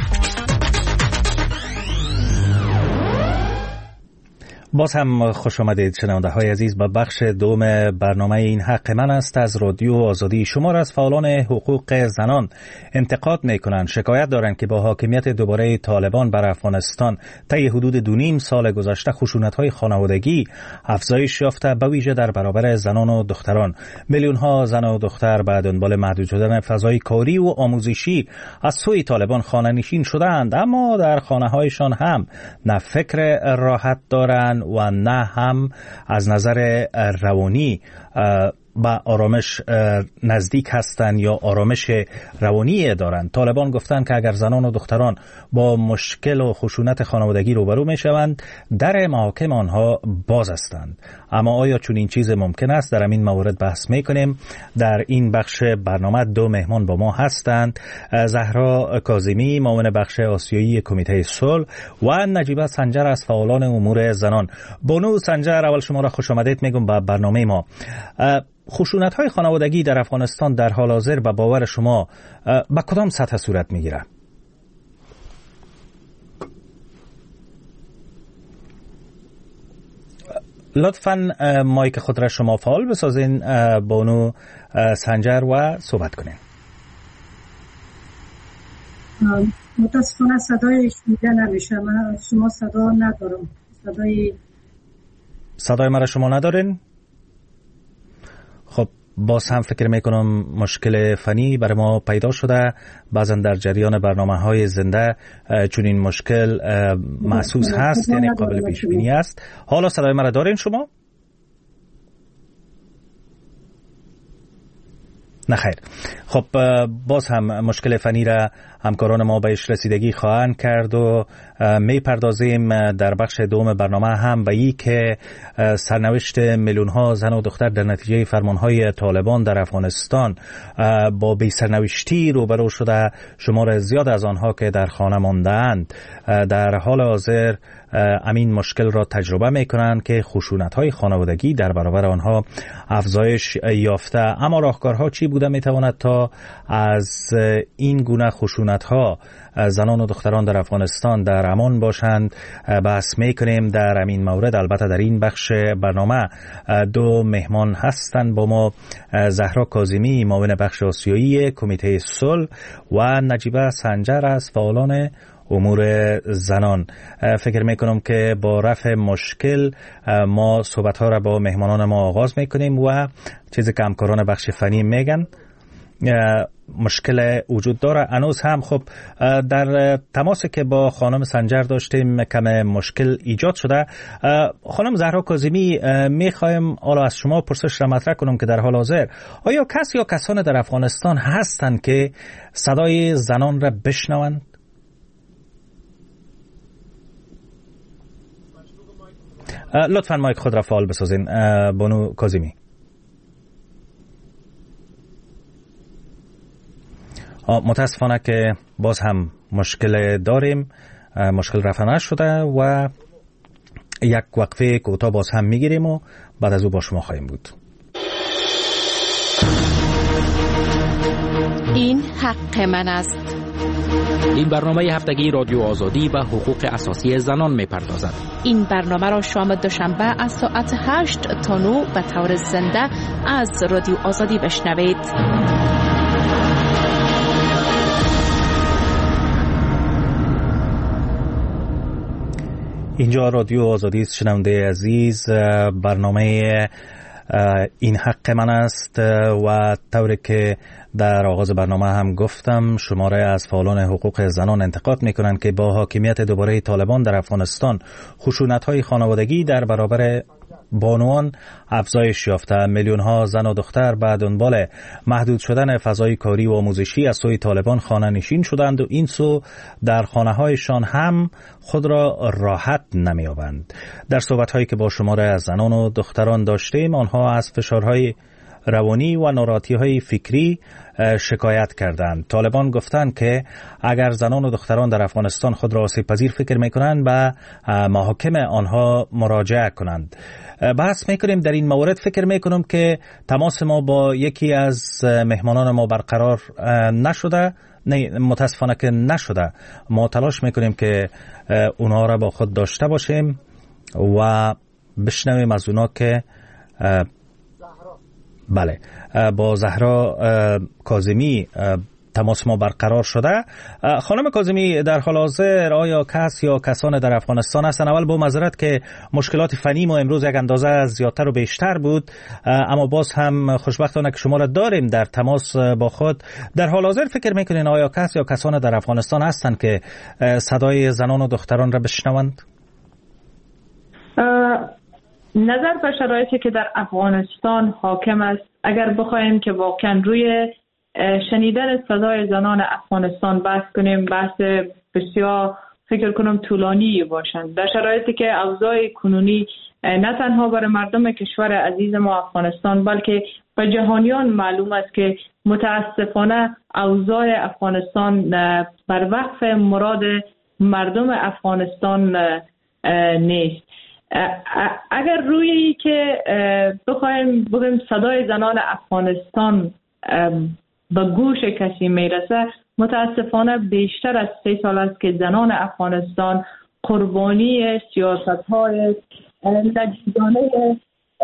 باز هم خوش آمدید شنونده های عزیز به بخش دوم برنامه این حق من است از رادیو آزادی. شما را از فعالان حقوق زنان انتقاد می کنند، شکایت دارند که با حاکمیت دوباره طالبان بر افغانستان طی حدود 2.5 سال گذشته خشونت های خانوادگی افزایش یافته، به ویژه در برابر زنان و دختران. میلیون ها زن و دختر به دنبال محدود شدن فضای کاری و آموزشی از سوی طالبان خانه نشین شدند، اما در خانه هایشان هم نه فکر راحت دارند و نه هم از نظر روانی با آرامش نزدیک هستند یا آرامش روانی دارند. طالبان گفتند که اگر زنان و دختران با مشکل و خشونت خانوادگی روبرو می شوند، در محاکم آنها باز هستند. اما آیا چون این چیز ممکن است؟ در این مورد بحث می کنیم. در این بخش برنامه 2 مهمان با ما هستند: زهرا کاظمی، معاون بخش آسیایی کمیته صلح، و نجیبه سنجر از فعالان امور زنان. بانو سنجر، اول شما را خوش آمدید میگم به برنامه ما. خشونت‌های خانوادگی در افغانستان در حال حاضر به باور شما به کدام سطح صورت می‌گیرد؟ لطفاً مایک خود را شما فعال بسازین بانو سنجر و صحبت کنین. متاسفانه صدای شنیده نمیشه. من شما صدا ندارم. صدای مرا شما ندارین؟ خب باز هم فکر میکنم مشکل فنی برای ما پیدا شده. بعضا در جریان برنامه‌های زنده چون این مشکل محسوس هست، یعنی قابل پیش بینی است. حالا صدای مرا دارین شما؟ نخیر. خب باز هم مشکل فنی را همکاران ما بهش رسیدگی خواهند کرد و میپردازیم در بخش دوم برنامه هم به این که سرنوشت میلیون ها زن و دختر در نتیجه فرمانهای طالبان در افغانستان با بی سرنوشتی روبرو شده. شمار زیاد از آنها که در خانه مانده‌اند در حال حاضر امین مشکل را تجربه میکنند که خشونت‌های خانوادگی در برابر آنها افزایش یافته. اما راهکارها چی بوده میتواند تا از این گونه خشونت‌ها زنان و دختران در افغانستان در امان باشند بحث میکنیم. در همین مورد البته در این بخش برنامه 2 مهمان هستند با ما: زهرا کاظمی، معاون بخش آسیایی کمیته صلح، و نجیبه سنجر از فعالان امور زنان. فکر میکنم که با رفع مشکل ما صحبت ها را با مهمانان ما آغاز میکنیم و چیزی که همکاران بخش فنی میگن مشکل وجود داره. هنوز هم خب در تماسی که با خانم سنجر داشتیم کم مشکل ایجاد شده. خانم زهرا کاظمی، میخوایم حالا از شما پرسش را مطرح کنم که در حال حاضر آیا کس یا کسان در افغانستان هستند که صدای زنان را بشنوند؟ لطفاً مایک خود را فعال بسازین بانو کاظمی. متاسفانه که باز هم مشکل داریم، مشکل رفع نشده و یک وقفه کوتاه باز هم میگیریم و بعد از او با شما خواهیم بود. این حق من است. این برنامه هفتگی رادیو آزادی و حقوق اساسی زنان می‌پردازد. این برنامه را شام دوشنبه از ساعت 8 تا 9 به طور زنده از رادیو آزادی بشنوید. اینجا رادیو آزادی است. شنونده عزیز، برنامه این حق من است و طوری که در آغاز برنامه هم گفتم شماره از فعالان حقوق زنان انتقاد میکنند که با حاکمیت دوباره طالبان در افغانستان خشونت‌های خانوادگی در برابر بانوان افزایش یافته. میلیون ها زن و دختر به دنبال محدود شدن فضای کاری و آموزشی از سوی طالبان خانه نشین شدند و این سو در خانه هایشان هم خود را راحت نمی‌یابند. در صحبت هایی که با شماره از زنان و دختران داشتیم، آنها از فشارهای روانی و ناراحتی‌های فکری شکایت کردند. طالبان گفتند که اگر زنان و دختران در افغانستان خود را آسیب پذیر فکر می‌کنند به محاکم آنها مراجعه کنند. بحث می‌کنیم در این مورد. فکر می‌کنم که تماس ما با یکی از مهمانان ما برقرار نشده. نه، متاسفانه که نشده. ما تلاش می‌کنیم که اونها را با خود داشته باشیم و بشنویم از اونا که بله با زهرا کاظمی تماس ما برقرار شده. خانم کاظمی، در حال حاضر آیا کس یا کسان در افغانستان هستن؟ اول با معذرت که مشکلات فنی ما امروز یک اندازه زیادتر و بیشتر بود، اما باز هم خوشبختانه که شما را داریم در تماس با خود. در حال حاضر فکر میکنین آیا کس یا کسان در افغانستان هستن که صدای زنان و دختران را بشنوند؟ نظر به شرایطی که در افغانستان حاکم است، اگر بخوایم که واقعا روی شنیدن صدای زنان افغانستان بحث کنیم، بحث بسیار فکر کنم طولانی باشند. در شرایطی که اوضاع کنونی نه تنها برای مردم کشور عزیز ما افغانستان بلکه به جهانیان معلوم است که متاسفانه اوضاع افغانستان بر وقف مراد مردم افغانستان نیست. اگر روی که بخوایم بگیم صدای زنان افغانستان به گوش کسی میرسه، متاسفانه بیشتر از 3 سال است که زنان افغانستان قربانی سیاست‌های لجیجانه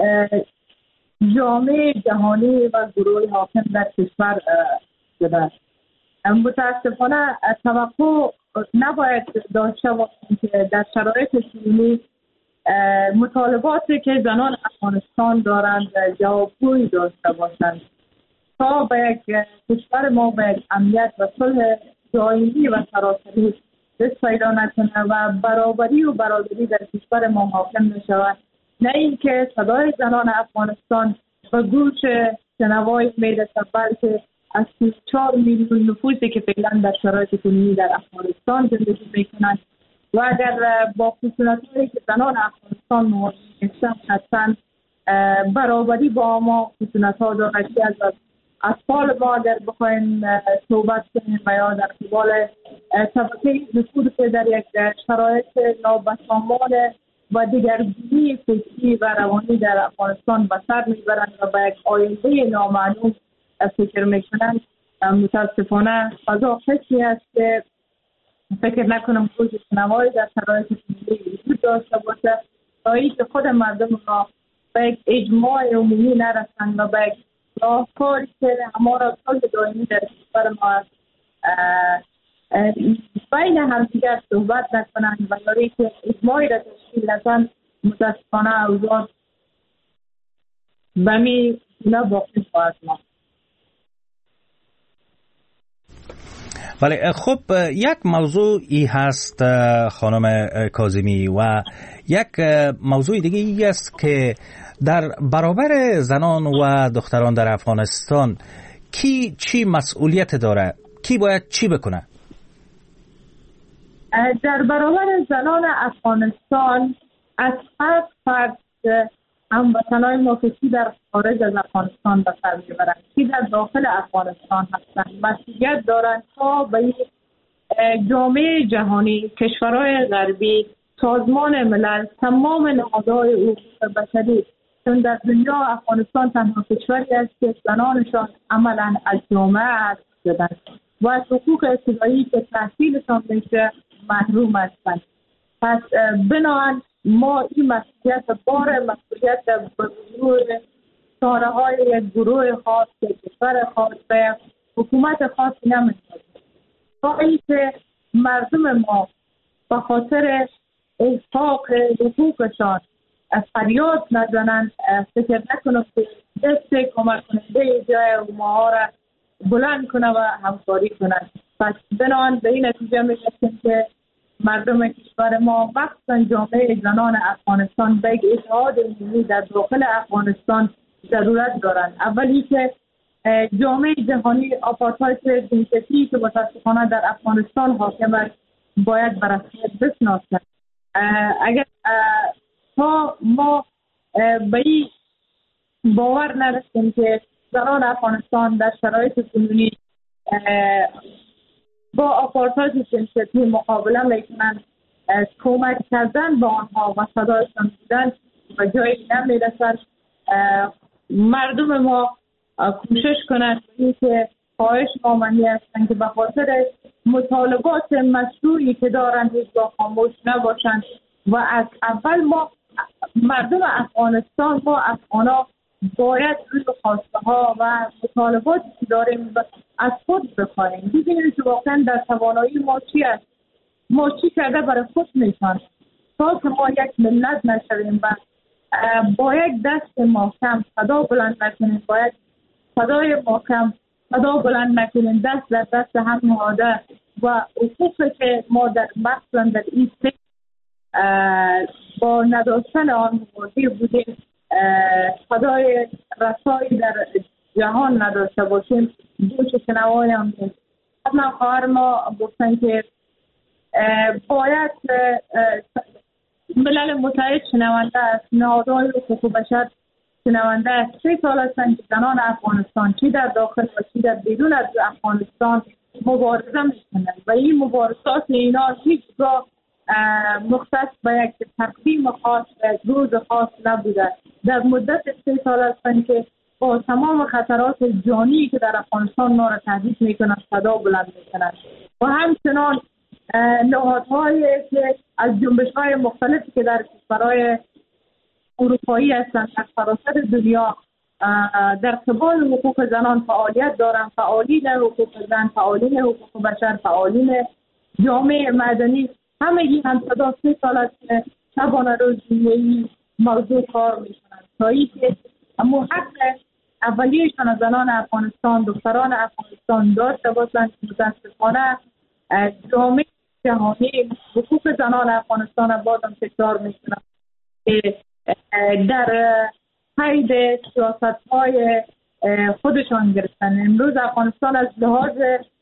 جامعه جهانی و گروه حاکم در کشور شده. متاسفانه توقع نباید داشته باشیم که در شرایط کنونی مطالباتی که زنان افغانستان دارند جوابگویی داشته باشند تا به یک کشور ما به یک امنیت و صلح دائمی و سراسری دست پیدا نکنه و برابری و برادری در کشور ما حاکم نشود. نه اینکه صدای زنان افغانستان به گوش شنوای میرسه، بلکه از 4 میلیون نفوسی که فعلا در شرایط کنونی در افغانستان زندگی میکنند و اگر با خشونت‌هایی که زنان افغانستان مواجه هستند حتما برابری با ما خشونت‌ها دارد که از اطفال ما اگر بخوایم صحبت کنیم و یا در قبال طبقه نفوذی که در یک شرایط نابسامان و دیگرگونی فکری و روانی در افغانستان به سر میبرند و به یک آینده نامعلوم فکر میکنند، متاسفانه فضا فکری است که فکر نکنم خود شنوایی در شرایط فکری وجود داشته باشه تا اینکه خود مردم را به یک اجماع عمومی نرسند و به یک راهکاری که همارا صلح دائمی در کشور ما است بین همدیگر صحبت نکنند و یاری که اجماعی را تشکیل ندهند. متاسفانه اوضاع به می باقی خواهد ماند. بله، خب یک موضوعی هست خانم کاظمی و یک موضوع دیگه ای است که در برابر زنان و دختران در افغانستان کی چی مسئولیت داره؟ کی باید چی بکنه؟ در برابر زنان افغانستان از هر فرد هموطنان ما که در خارج از افغانستان به سر میبرند، کی در داخل افغانستان هستند، مسئولیت دارند تا به جامعه جهانی، کشورهای غربی، سازمان ملل، تمام نهادهای حقوق بشری، چون در دنیا افغانستان تنها کشوری است که زنانشان عملا از جامعه حذف شدند و از حقوق ابتدایی که تحصیلشان میشه محروم هستند. پس بنابراین ما این مسئولیت مسئولیت به گروه ساره‌های یک گروه خاص، یک کشور خاص، به حکومت خاصی نمی‌کنیم تا اینکه مردم ما به خاطر احقاق حقوقشان فریاد نزنند، فکر نکنند که دست کمک کننده جای ما را بلند کنه و همکاری کنند. پس بنابراین به این نتیجه می‌رسیم که مردم کشور ما مخصوصا جامعه زنان افغانستان به یک اتحاد عمومی در داخل افغانستان ضرورت دارند. اولی که جامعه جهانی آپارتاید جنسیتی که متاسفانه در افغانستان حاکم است باید به رسمیت بشناسد. اگر تا ما به این باور نداشتیم که زنان افغانستان در شرایط کنونی با آپارتاید جنسیتی مقابله میکنند. کمک کردن به آنها و صدایشان بودن و جایی نمیرسند. مردم ما کوشش کنند اینکه خواهش ما منی هستند که به خاطر مطالبات مشروعی که دارند هیچگاه خاموش نباشند و از اول ما مردم افغانستان، ما افغانا باید روی خواسته ها و مطالباتی که داریم از خود بخواهیم. ببینیم که واقعا در توانایی ما چی است، ما چی کرده برای خود میشن تا که ما یک ملت نشویم و با یک دست محکم صدا بلند نکنیم، باید صدای محکم صدا بلند نکنیم، دست در دست هم نهاده و حقوقی که ما در مثلا در این با نداشتن آن مواجه بودیم، صدای رسایی در جهان نداشته باشیم، گوش شنوای هم نیست. اما خواهر ما گفتن که باید ملل متحد شنونده است، نهادهای حقوق بشر شنونده است. 3 سال هستند که زنان افغانستان چی در داخل و چی در بیرون از افغانستان مبارزه میکنند و این مبارزات اینا هیچگاه مختص به یک تقدیم خاص و یک روز خاص نبوده. در مدت 3 سال هستند که با تمام خطرات جانی که در افغانستان ما را تهدید میکنند صدا بلند میکنند و همچنان نهادهایی که از جنبش‌های مختلفی که در کشورهای اروپایی هستند در سراسر دنیا در قبال حقوق زنان فعالیت دارند، فعالین حقوق زن، فعالین حقوق بشر، فعالین جامعه مدنی، همگی هم صدا 3 سال است که شبانه روز این موضوع کار میکنند تا اینکه حق اولیه‌شان از زنان افغانستان، دختران افغانستان داشته باشند. متاسفانه جامعه جهانی حقوق زنان افغانستان را بازم تکرار میکنند که در قید سیاست‌های خودشان گرفتن. امروز افغانستان از لحاظ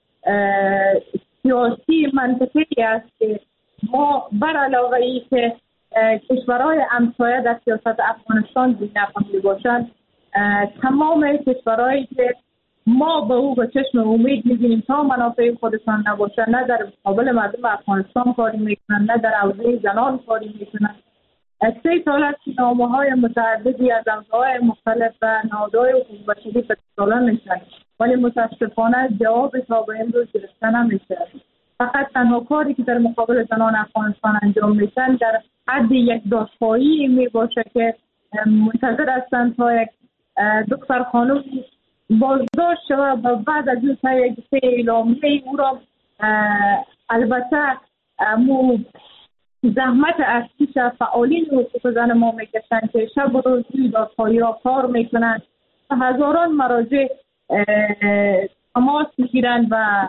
سیاسی منطقی است که ما بر علاوه ای که کشورهای همسایه در سیاست افغانستان بی‌نفهمی باشند، تمام کشورهایی که ما به او به چشم امید می‌بینیم تا منافع خودشان نباشه، نه در مقابل مردم افغانستان کاری میکنند، نه در حوزه زنان کاری میکنند. 3 سال است که نامه‌های متعددی از حوزه‌های مختلف و نهادهای حقوق بشری به ساله میشن، ولی متاسفانه جواب تا به امروز گرفته نمیشه. فقط تنها کاری که در مقابل زنان افغانستان انجام میشن در حد یک دادخواهی میباشه که منتظر هستند تا یک دختر خانم بازداشت شود و بعد از این یک اعلامیه او را البته زحمت ارتش فعالین حقوق زن ما میکشند که شب و روز روی دادخواهی را کار میکنند و هزاران مراجع تماس میگیرند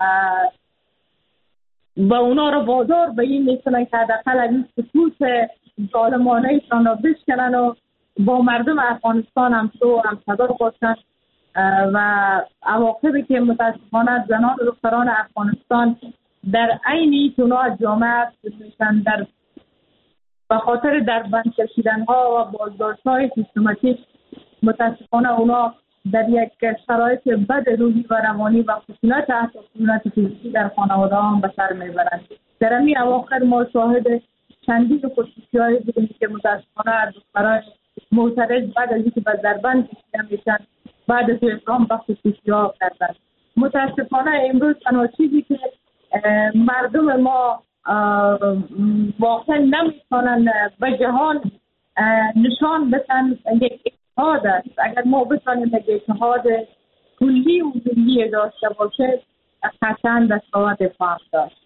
و اونا را وادار به این میکنند که حداقل از این خصوص ظالمانه ایشان را بشکنند و با مردم افغانستان هم صدا باشند و عواقبی که متاسفانه زنان و دختران افغانستان در عین تنوع جامعه میشن در به خاطر در بند کشیدن ها و بازداشت های سیستماتیک، متاسفانه اونا در یک شرایط بد روحی و روانی و خشونت حتی خشونت فیزیکی در خانواده ها به سر میبرند. در این اواخر ما شاهد چندین خصوصی های بودیم که متاسفانه دختران معترض بعد از اینکه به دربند کشیده میشن بعد از اقدام به خصوصی ها کردن. متاسفانه امروز تنها چیزی که مردم ما واقعا نمیتونن به جهان نشان بدن یک اتحاد است. اگر ما بتونیم یک اتحاد کلی و ملی داشته باشه قطعا دستاورد خواهد داشت.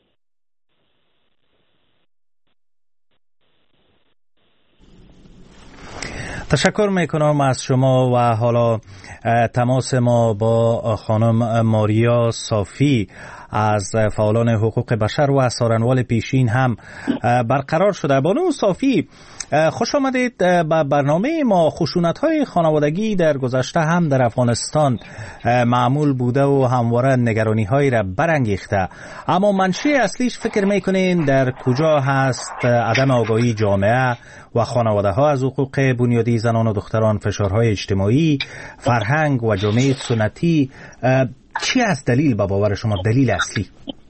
تشکر میکنم از شما و حالا تماس ما با خانم ماریا صافی از فعالان حقوق بشر و از سارنوال پیشین هم برقرار شده. بانو صافی، خوش آمدید به برنامه ما. خشونت‌های خانوادگی در گذشته هم در افغانستان معمول بوده و همواره نگرانی‌هایی را برانگیخته، اما منشأ اصلیش فکر می‌کنین در کجا هست؟ عدم آگاهی جامعه و خانواده‌ها از حقوق بنیادی زنان و دختران، فشارهای اجتماعی، فرهنگ و جامعه سنتی. چی از دلیل به باور شما دلیل اصلی؟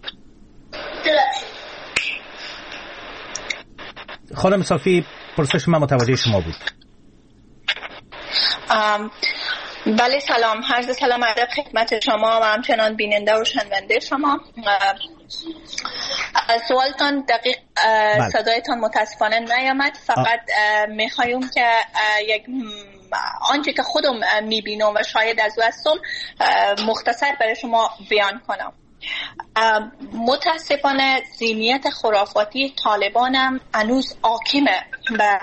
خانم صافی، پرسش من متوجه شما بود. بله، سلام، عرض سلام ادب خدمت شما و همچنان بیننده و شنونده شما. سوالتان دقیق صدایتان متاسفانه نیامد، فقط میخوایم که یک آنچه که خودم میبینم و شاید از او هستم مختصر برای شما بیان کنم. متاسفانه ذهنیت خرافاتی طالبان هم هنوز حاکمه به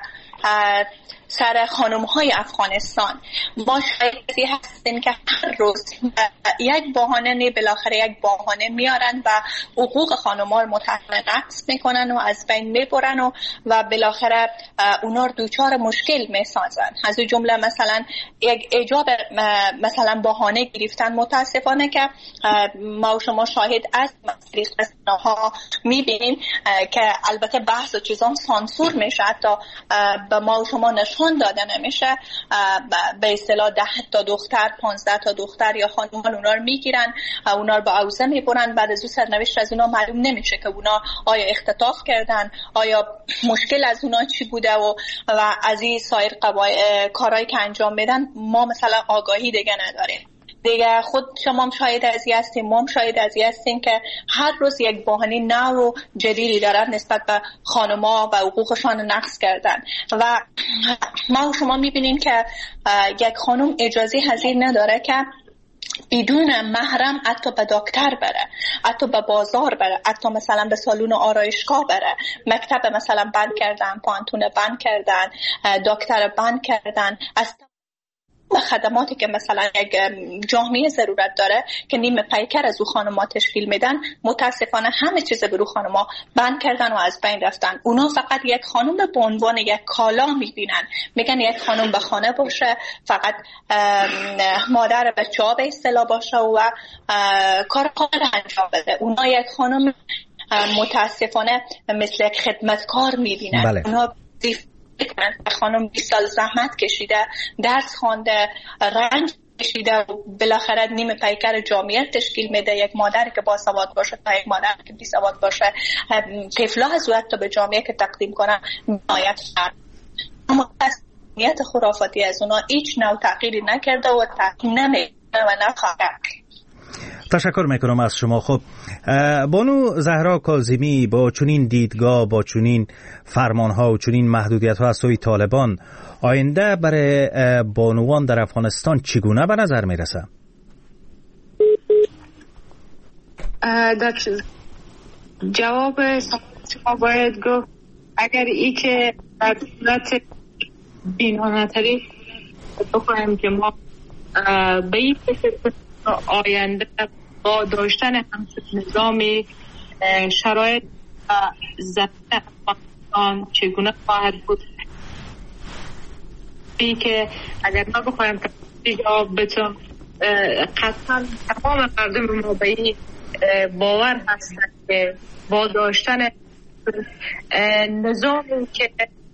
سر خانم‌های افغانستان. ما شاهدی هستیم که هر روز یک بهانه بالاخره یک بهانه میارن و حقوق خانم‌ها رو نقض میکنن و از بین میبرن و بالاخره اونا رو دوچار مشکل میسازن. از اون جمله مثلا یک ایجاب مثلا بهانه گرفتن، متاسفانه که ما و شما شاهد از رسانه‌ها میبینیم که البته بحث و چیزام سانسور میشه، حتی به ما و شما نشون داده نمیشه. به اصطلاح 10 تا دختر، 15 تا دختر یا خانومان اونا رو میگیرن، اونا رو به حوزه میبرن، بعد از اون سرنوشت از اونا معلوم نمیشه که اونا آیا اختطاف کردن، آیا مشکل از اونا چی بوده و از این سایر کارهایی که انجام میدن ما مثلا آگاهی دیگه نداریم. دیگه خود شما هم شاهد ازی هستیم، ما هم شاهد ازی هستیم که هر روز یک بحران نو و جدیدی دارن نسبت به خانم‌ها و حقوقشان نقض کردن و ما و شما میبینیم که یک خانم اجازه حضور نداره که بدون محرم حتی به دکتر بره، حتی به بازار بره، حتی مثلا به سالن آرایشگاه بره. مکتب مثلا بند کردن، پانتون بند کردن، دکتر بند کردن، از خدماتی که مثلا یک جامعه ضرورت داره که نیمه پیکر از او خانم‌ها تشکیل میدن، متاسفانه همه چیز برو خانم‌ها بند کردن و از بین رفتن. اونا فقط یک خانم به عنوان یک کالا میبینن، میگن یک خانم به خانه باشه، فقط مادر بچه‌ها به اصطلاح باشه و کار خانه انجام بده. اونا یک خانم متاسفانه مثل یک خدمتکار میبینن. بله. اونا خانم 20 سال زحمت کشیده، درس خوانده، رنج کشیده و بالاخره نیمه پیکر جامعه تشکیل میده. یک مادر که باسواد باشه تا یک مادر که بیسواد باشه، طفلا از حتی به جامعه که تقدیم کنن نهایت فرق. اما تصمیت خرافاتی از اونا هیچ نوع تغییری نکرده و تغییر نمیده و نخواهد. تشکر میکنم از شما. خب بانو زهرا کاظمی، با چنین دیدگاه، با چنین فرمانها و چنین محدودیت‌ها از سوی طالبان، آینده برای بانوان در افغانستان چگونه به نظر میرسه؟ جواب شما باید گفت اگر ای که در صورت بینانه‌تری بخواهیم که ما به این فکر آینده با داشتن همچون نظامی شرایط زمین افغانستان چگونه خواهد بود، ای که اگر ما بخواهیم جواب بدیم قطعا تمام مردم ما به این باور هستند که با داشتن نظامی که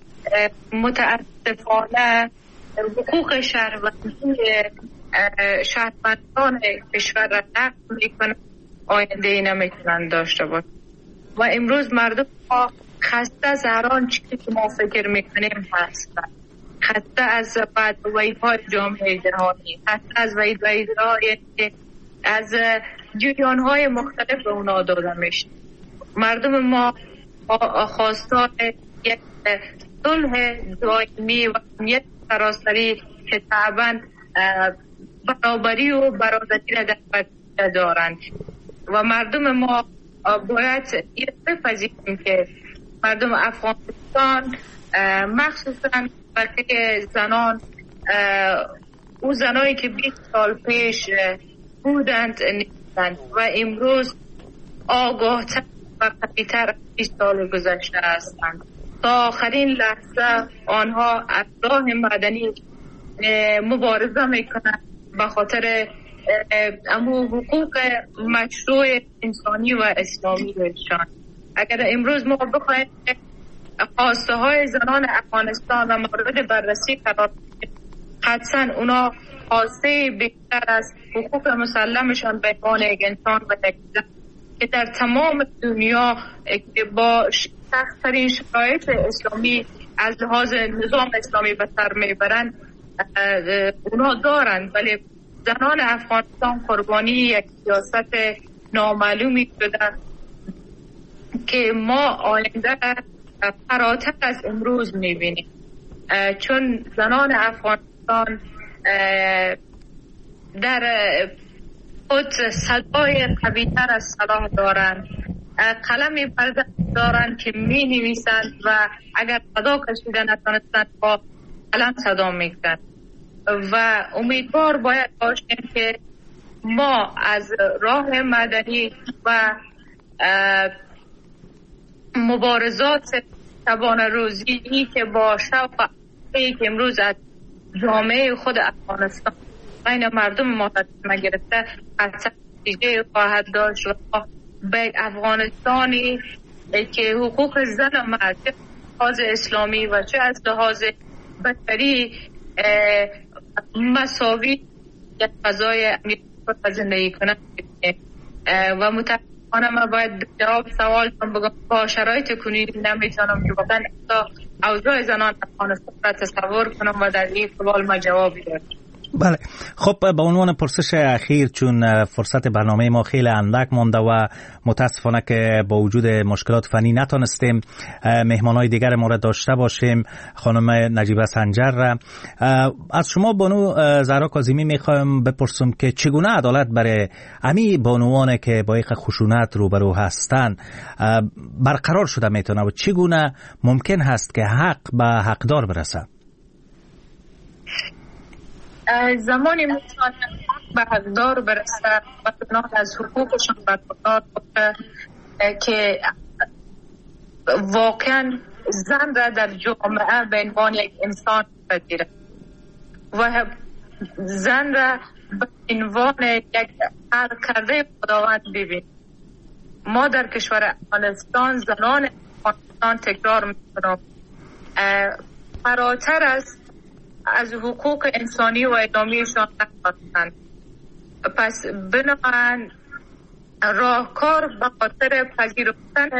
متاسفانه حقوق شهروندی شهروندان کشور را نقض میکنند، آینده ای نمیتونن داشته باشه. و امروز مردم ها خسته از هر آن چیزی که ما فکر میکنیم هستند، خسته از وعیدهای جامعه جهانی، خسته از وعیدهای از جریانهای مختلف به اونا داده میشه. مردم ما خواستار یک صلح دائمی و امنیت سراسری که طبعا برابری و برادری را در بر دارند و مردم ما باید بپذیریم که مردم افغانستان مخصوصا برای زنان، او زنایی که 20 سال پیش بودند نیستند و امروز آگاه‌تر و قوی‌تر 20 سال گذشته هستند. تا آخرین لحظه آنها از راه مدنی مبارزه میکنند به خاطر امو حقوق مشروع انسانی و اسلامی ایشان. اگر امروز ما بخوایم خواسته های زنان افغانستان و مورد بررسی قرار بدیم، قطعا اونا خواسته بیشتر از حقوق مسلمشان به عنوان یک انسان و یک زن که در تمام دنیا که با سخت‌ترین شرایط اسلامی از لحاظ نظام اسلامی به سر میبرند اونا دارند، ولی زنان افغانستان قربانی یک سیاست نامعلومی شده که ما آینده فراتر از امروز میبینیم، چون زنان افغانستان در خود صدای قوی‌تر از سلاح دارند، قلمی برده دارند که می نویسند و اگر صدا کشیده نتونستند با قلم صدا میکنند و امیدوار باید باشیم که ما از راه مدنی و مبارزات شبانه روزی که با شوق که امروز از جامعه خود افغانستان بین مردم ما تصمیم گرفته قطعا نتیجه خواهد داشت و به افغانستانی که حقوق زن و مرد چه لحاظ اسلامی و چه از لحاظ بشری مساوی یک فضای امنیت زندگی کنند و متاسفانه من باید جواب سوال بگم با شرایط کنونی نمیتونم که واقعا اوضاع زنان افغانستان را تصور کنم و در این سوال ما جوابی دارم. بله، خب به عنوان پرسش اخیر، چون فرصت برنامه ما خیلی اندک مانده و متاسفانه که با وجود مشکلات فنی نتونستیم مهمانای دیگر ما را داشته باشیم، خانم نجیبه سنجر را از شما بانو زهرا کاظمی میخوایم بپرسم که چگونه عدالت برای امی بانوان که با یک خشونت روبرو هستند برقرار شده میتونه و چگونه ممکن هست که حق به حقدار برسه؟ زمانی میتونه به حقدار برسه و بنا از حقوقشون برخوردار باشه که واقعا زن را در جامعه به عنوان یک انسان بپذیره و زن را به عنوان یک هر کرده خداوند ببین. ما در کشور افغانستان زنان افغانستان تکرار میکنم فراتر از حقوق انسانی و ادامیشان نخواستند. پس بنابراین راهکار به خاطر پذیرفتن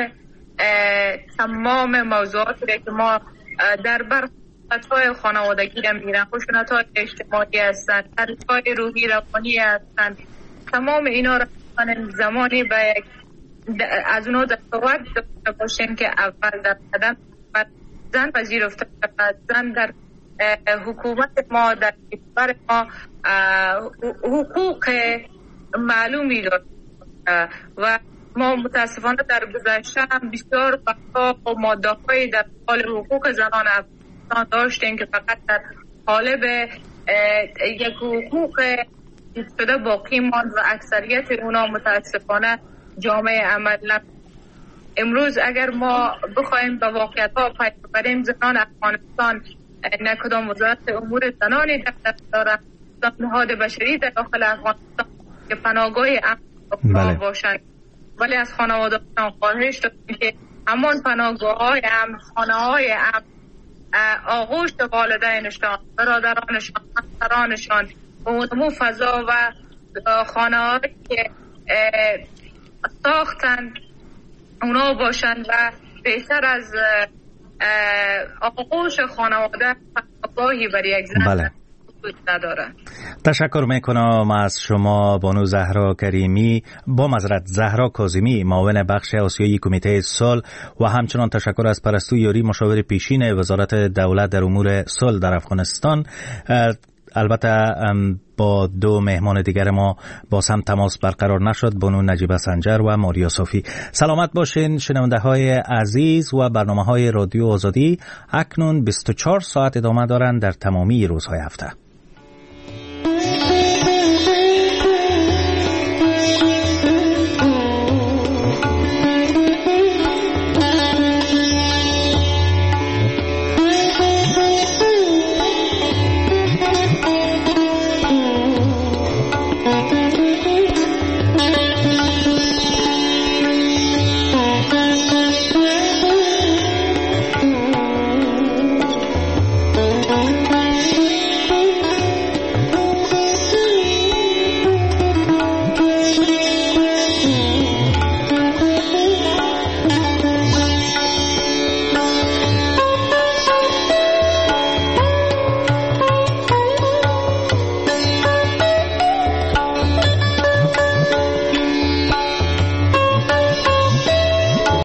تمام موضوعاتی که ما در خشونت‌های خانوادگی میگیرن، خشونت‌های اجتماعی هستند، ترس‌های روحی روانی هستند، تمام اینا را زمانی به از اونا دستاورد داشته باشیم که اول در قدم زن پذیرفته شود، زن در حکومت ما در کشور ما حقوق معلومی داشت و ما متاسفانه در گذشته هم بسیار بحث‌ها و ماده‌هایی در حال حقوق زنان افغانستان داشتیم که فقط در قالب یک حقوق شده باقی ماند و اکثریت اونا متاسفانه جامعه عمل نکرد. امروز اگر ما بخوایم به واقعیت‌ها پی ببریم، زنان افغانستان نه کدام وزارت امور زنانی در دست دارند، نهاد بشری در داخل افغانستان که پناهگاهی امن باشند، ولی از خانواده‌هاشان خواهش داریم که همان پناهگاه‌های امن، خانه‌های امن، آغوش والدینشان، برادرانشان، همسرانشان، اونمو فضا و خانه‌هایی که ساختند اونا باشند و بهتر از آغوش خانواده پناهگاهی برای یک زن نداره. تشکر میکنم از شما بانو زهرا کریمی، با معذرت زهرا کاظمی، معاون بخش آسیایی کمیته صلح، و همچنان تشکر از پرستو یاری، مشاور پیشین وزارت دولت در امور صلح در افغانستان. البته با دو مهمان دیگر ما باز هم تماس برقرار نشد، بانو نجیبه سنجر و ماریا صوفی. سلامت باشین شنونده های عزیز. و برنامه های رادیو آزادی اکنون 24 ساعت ادامه دارند در تمامی روزهای هفته.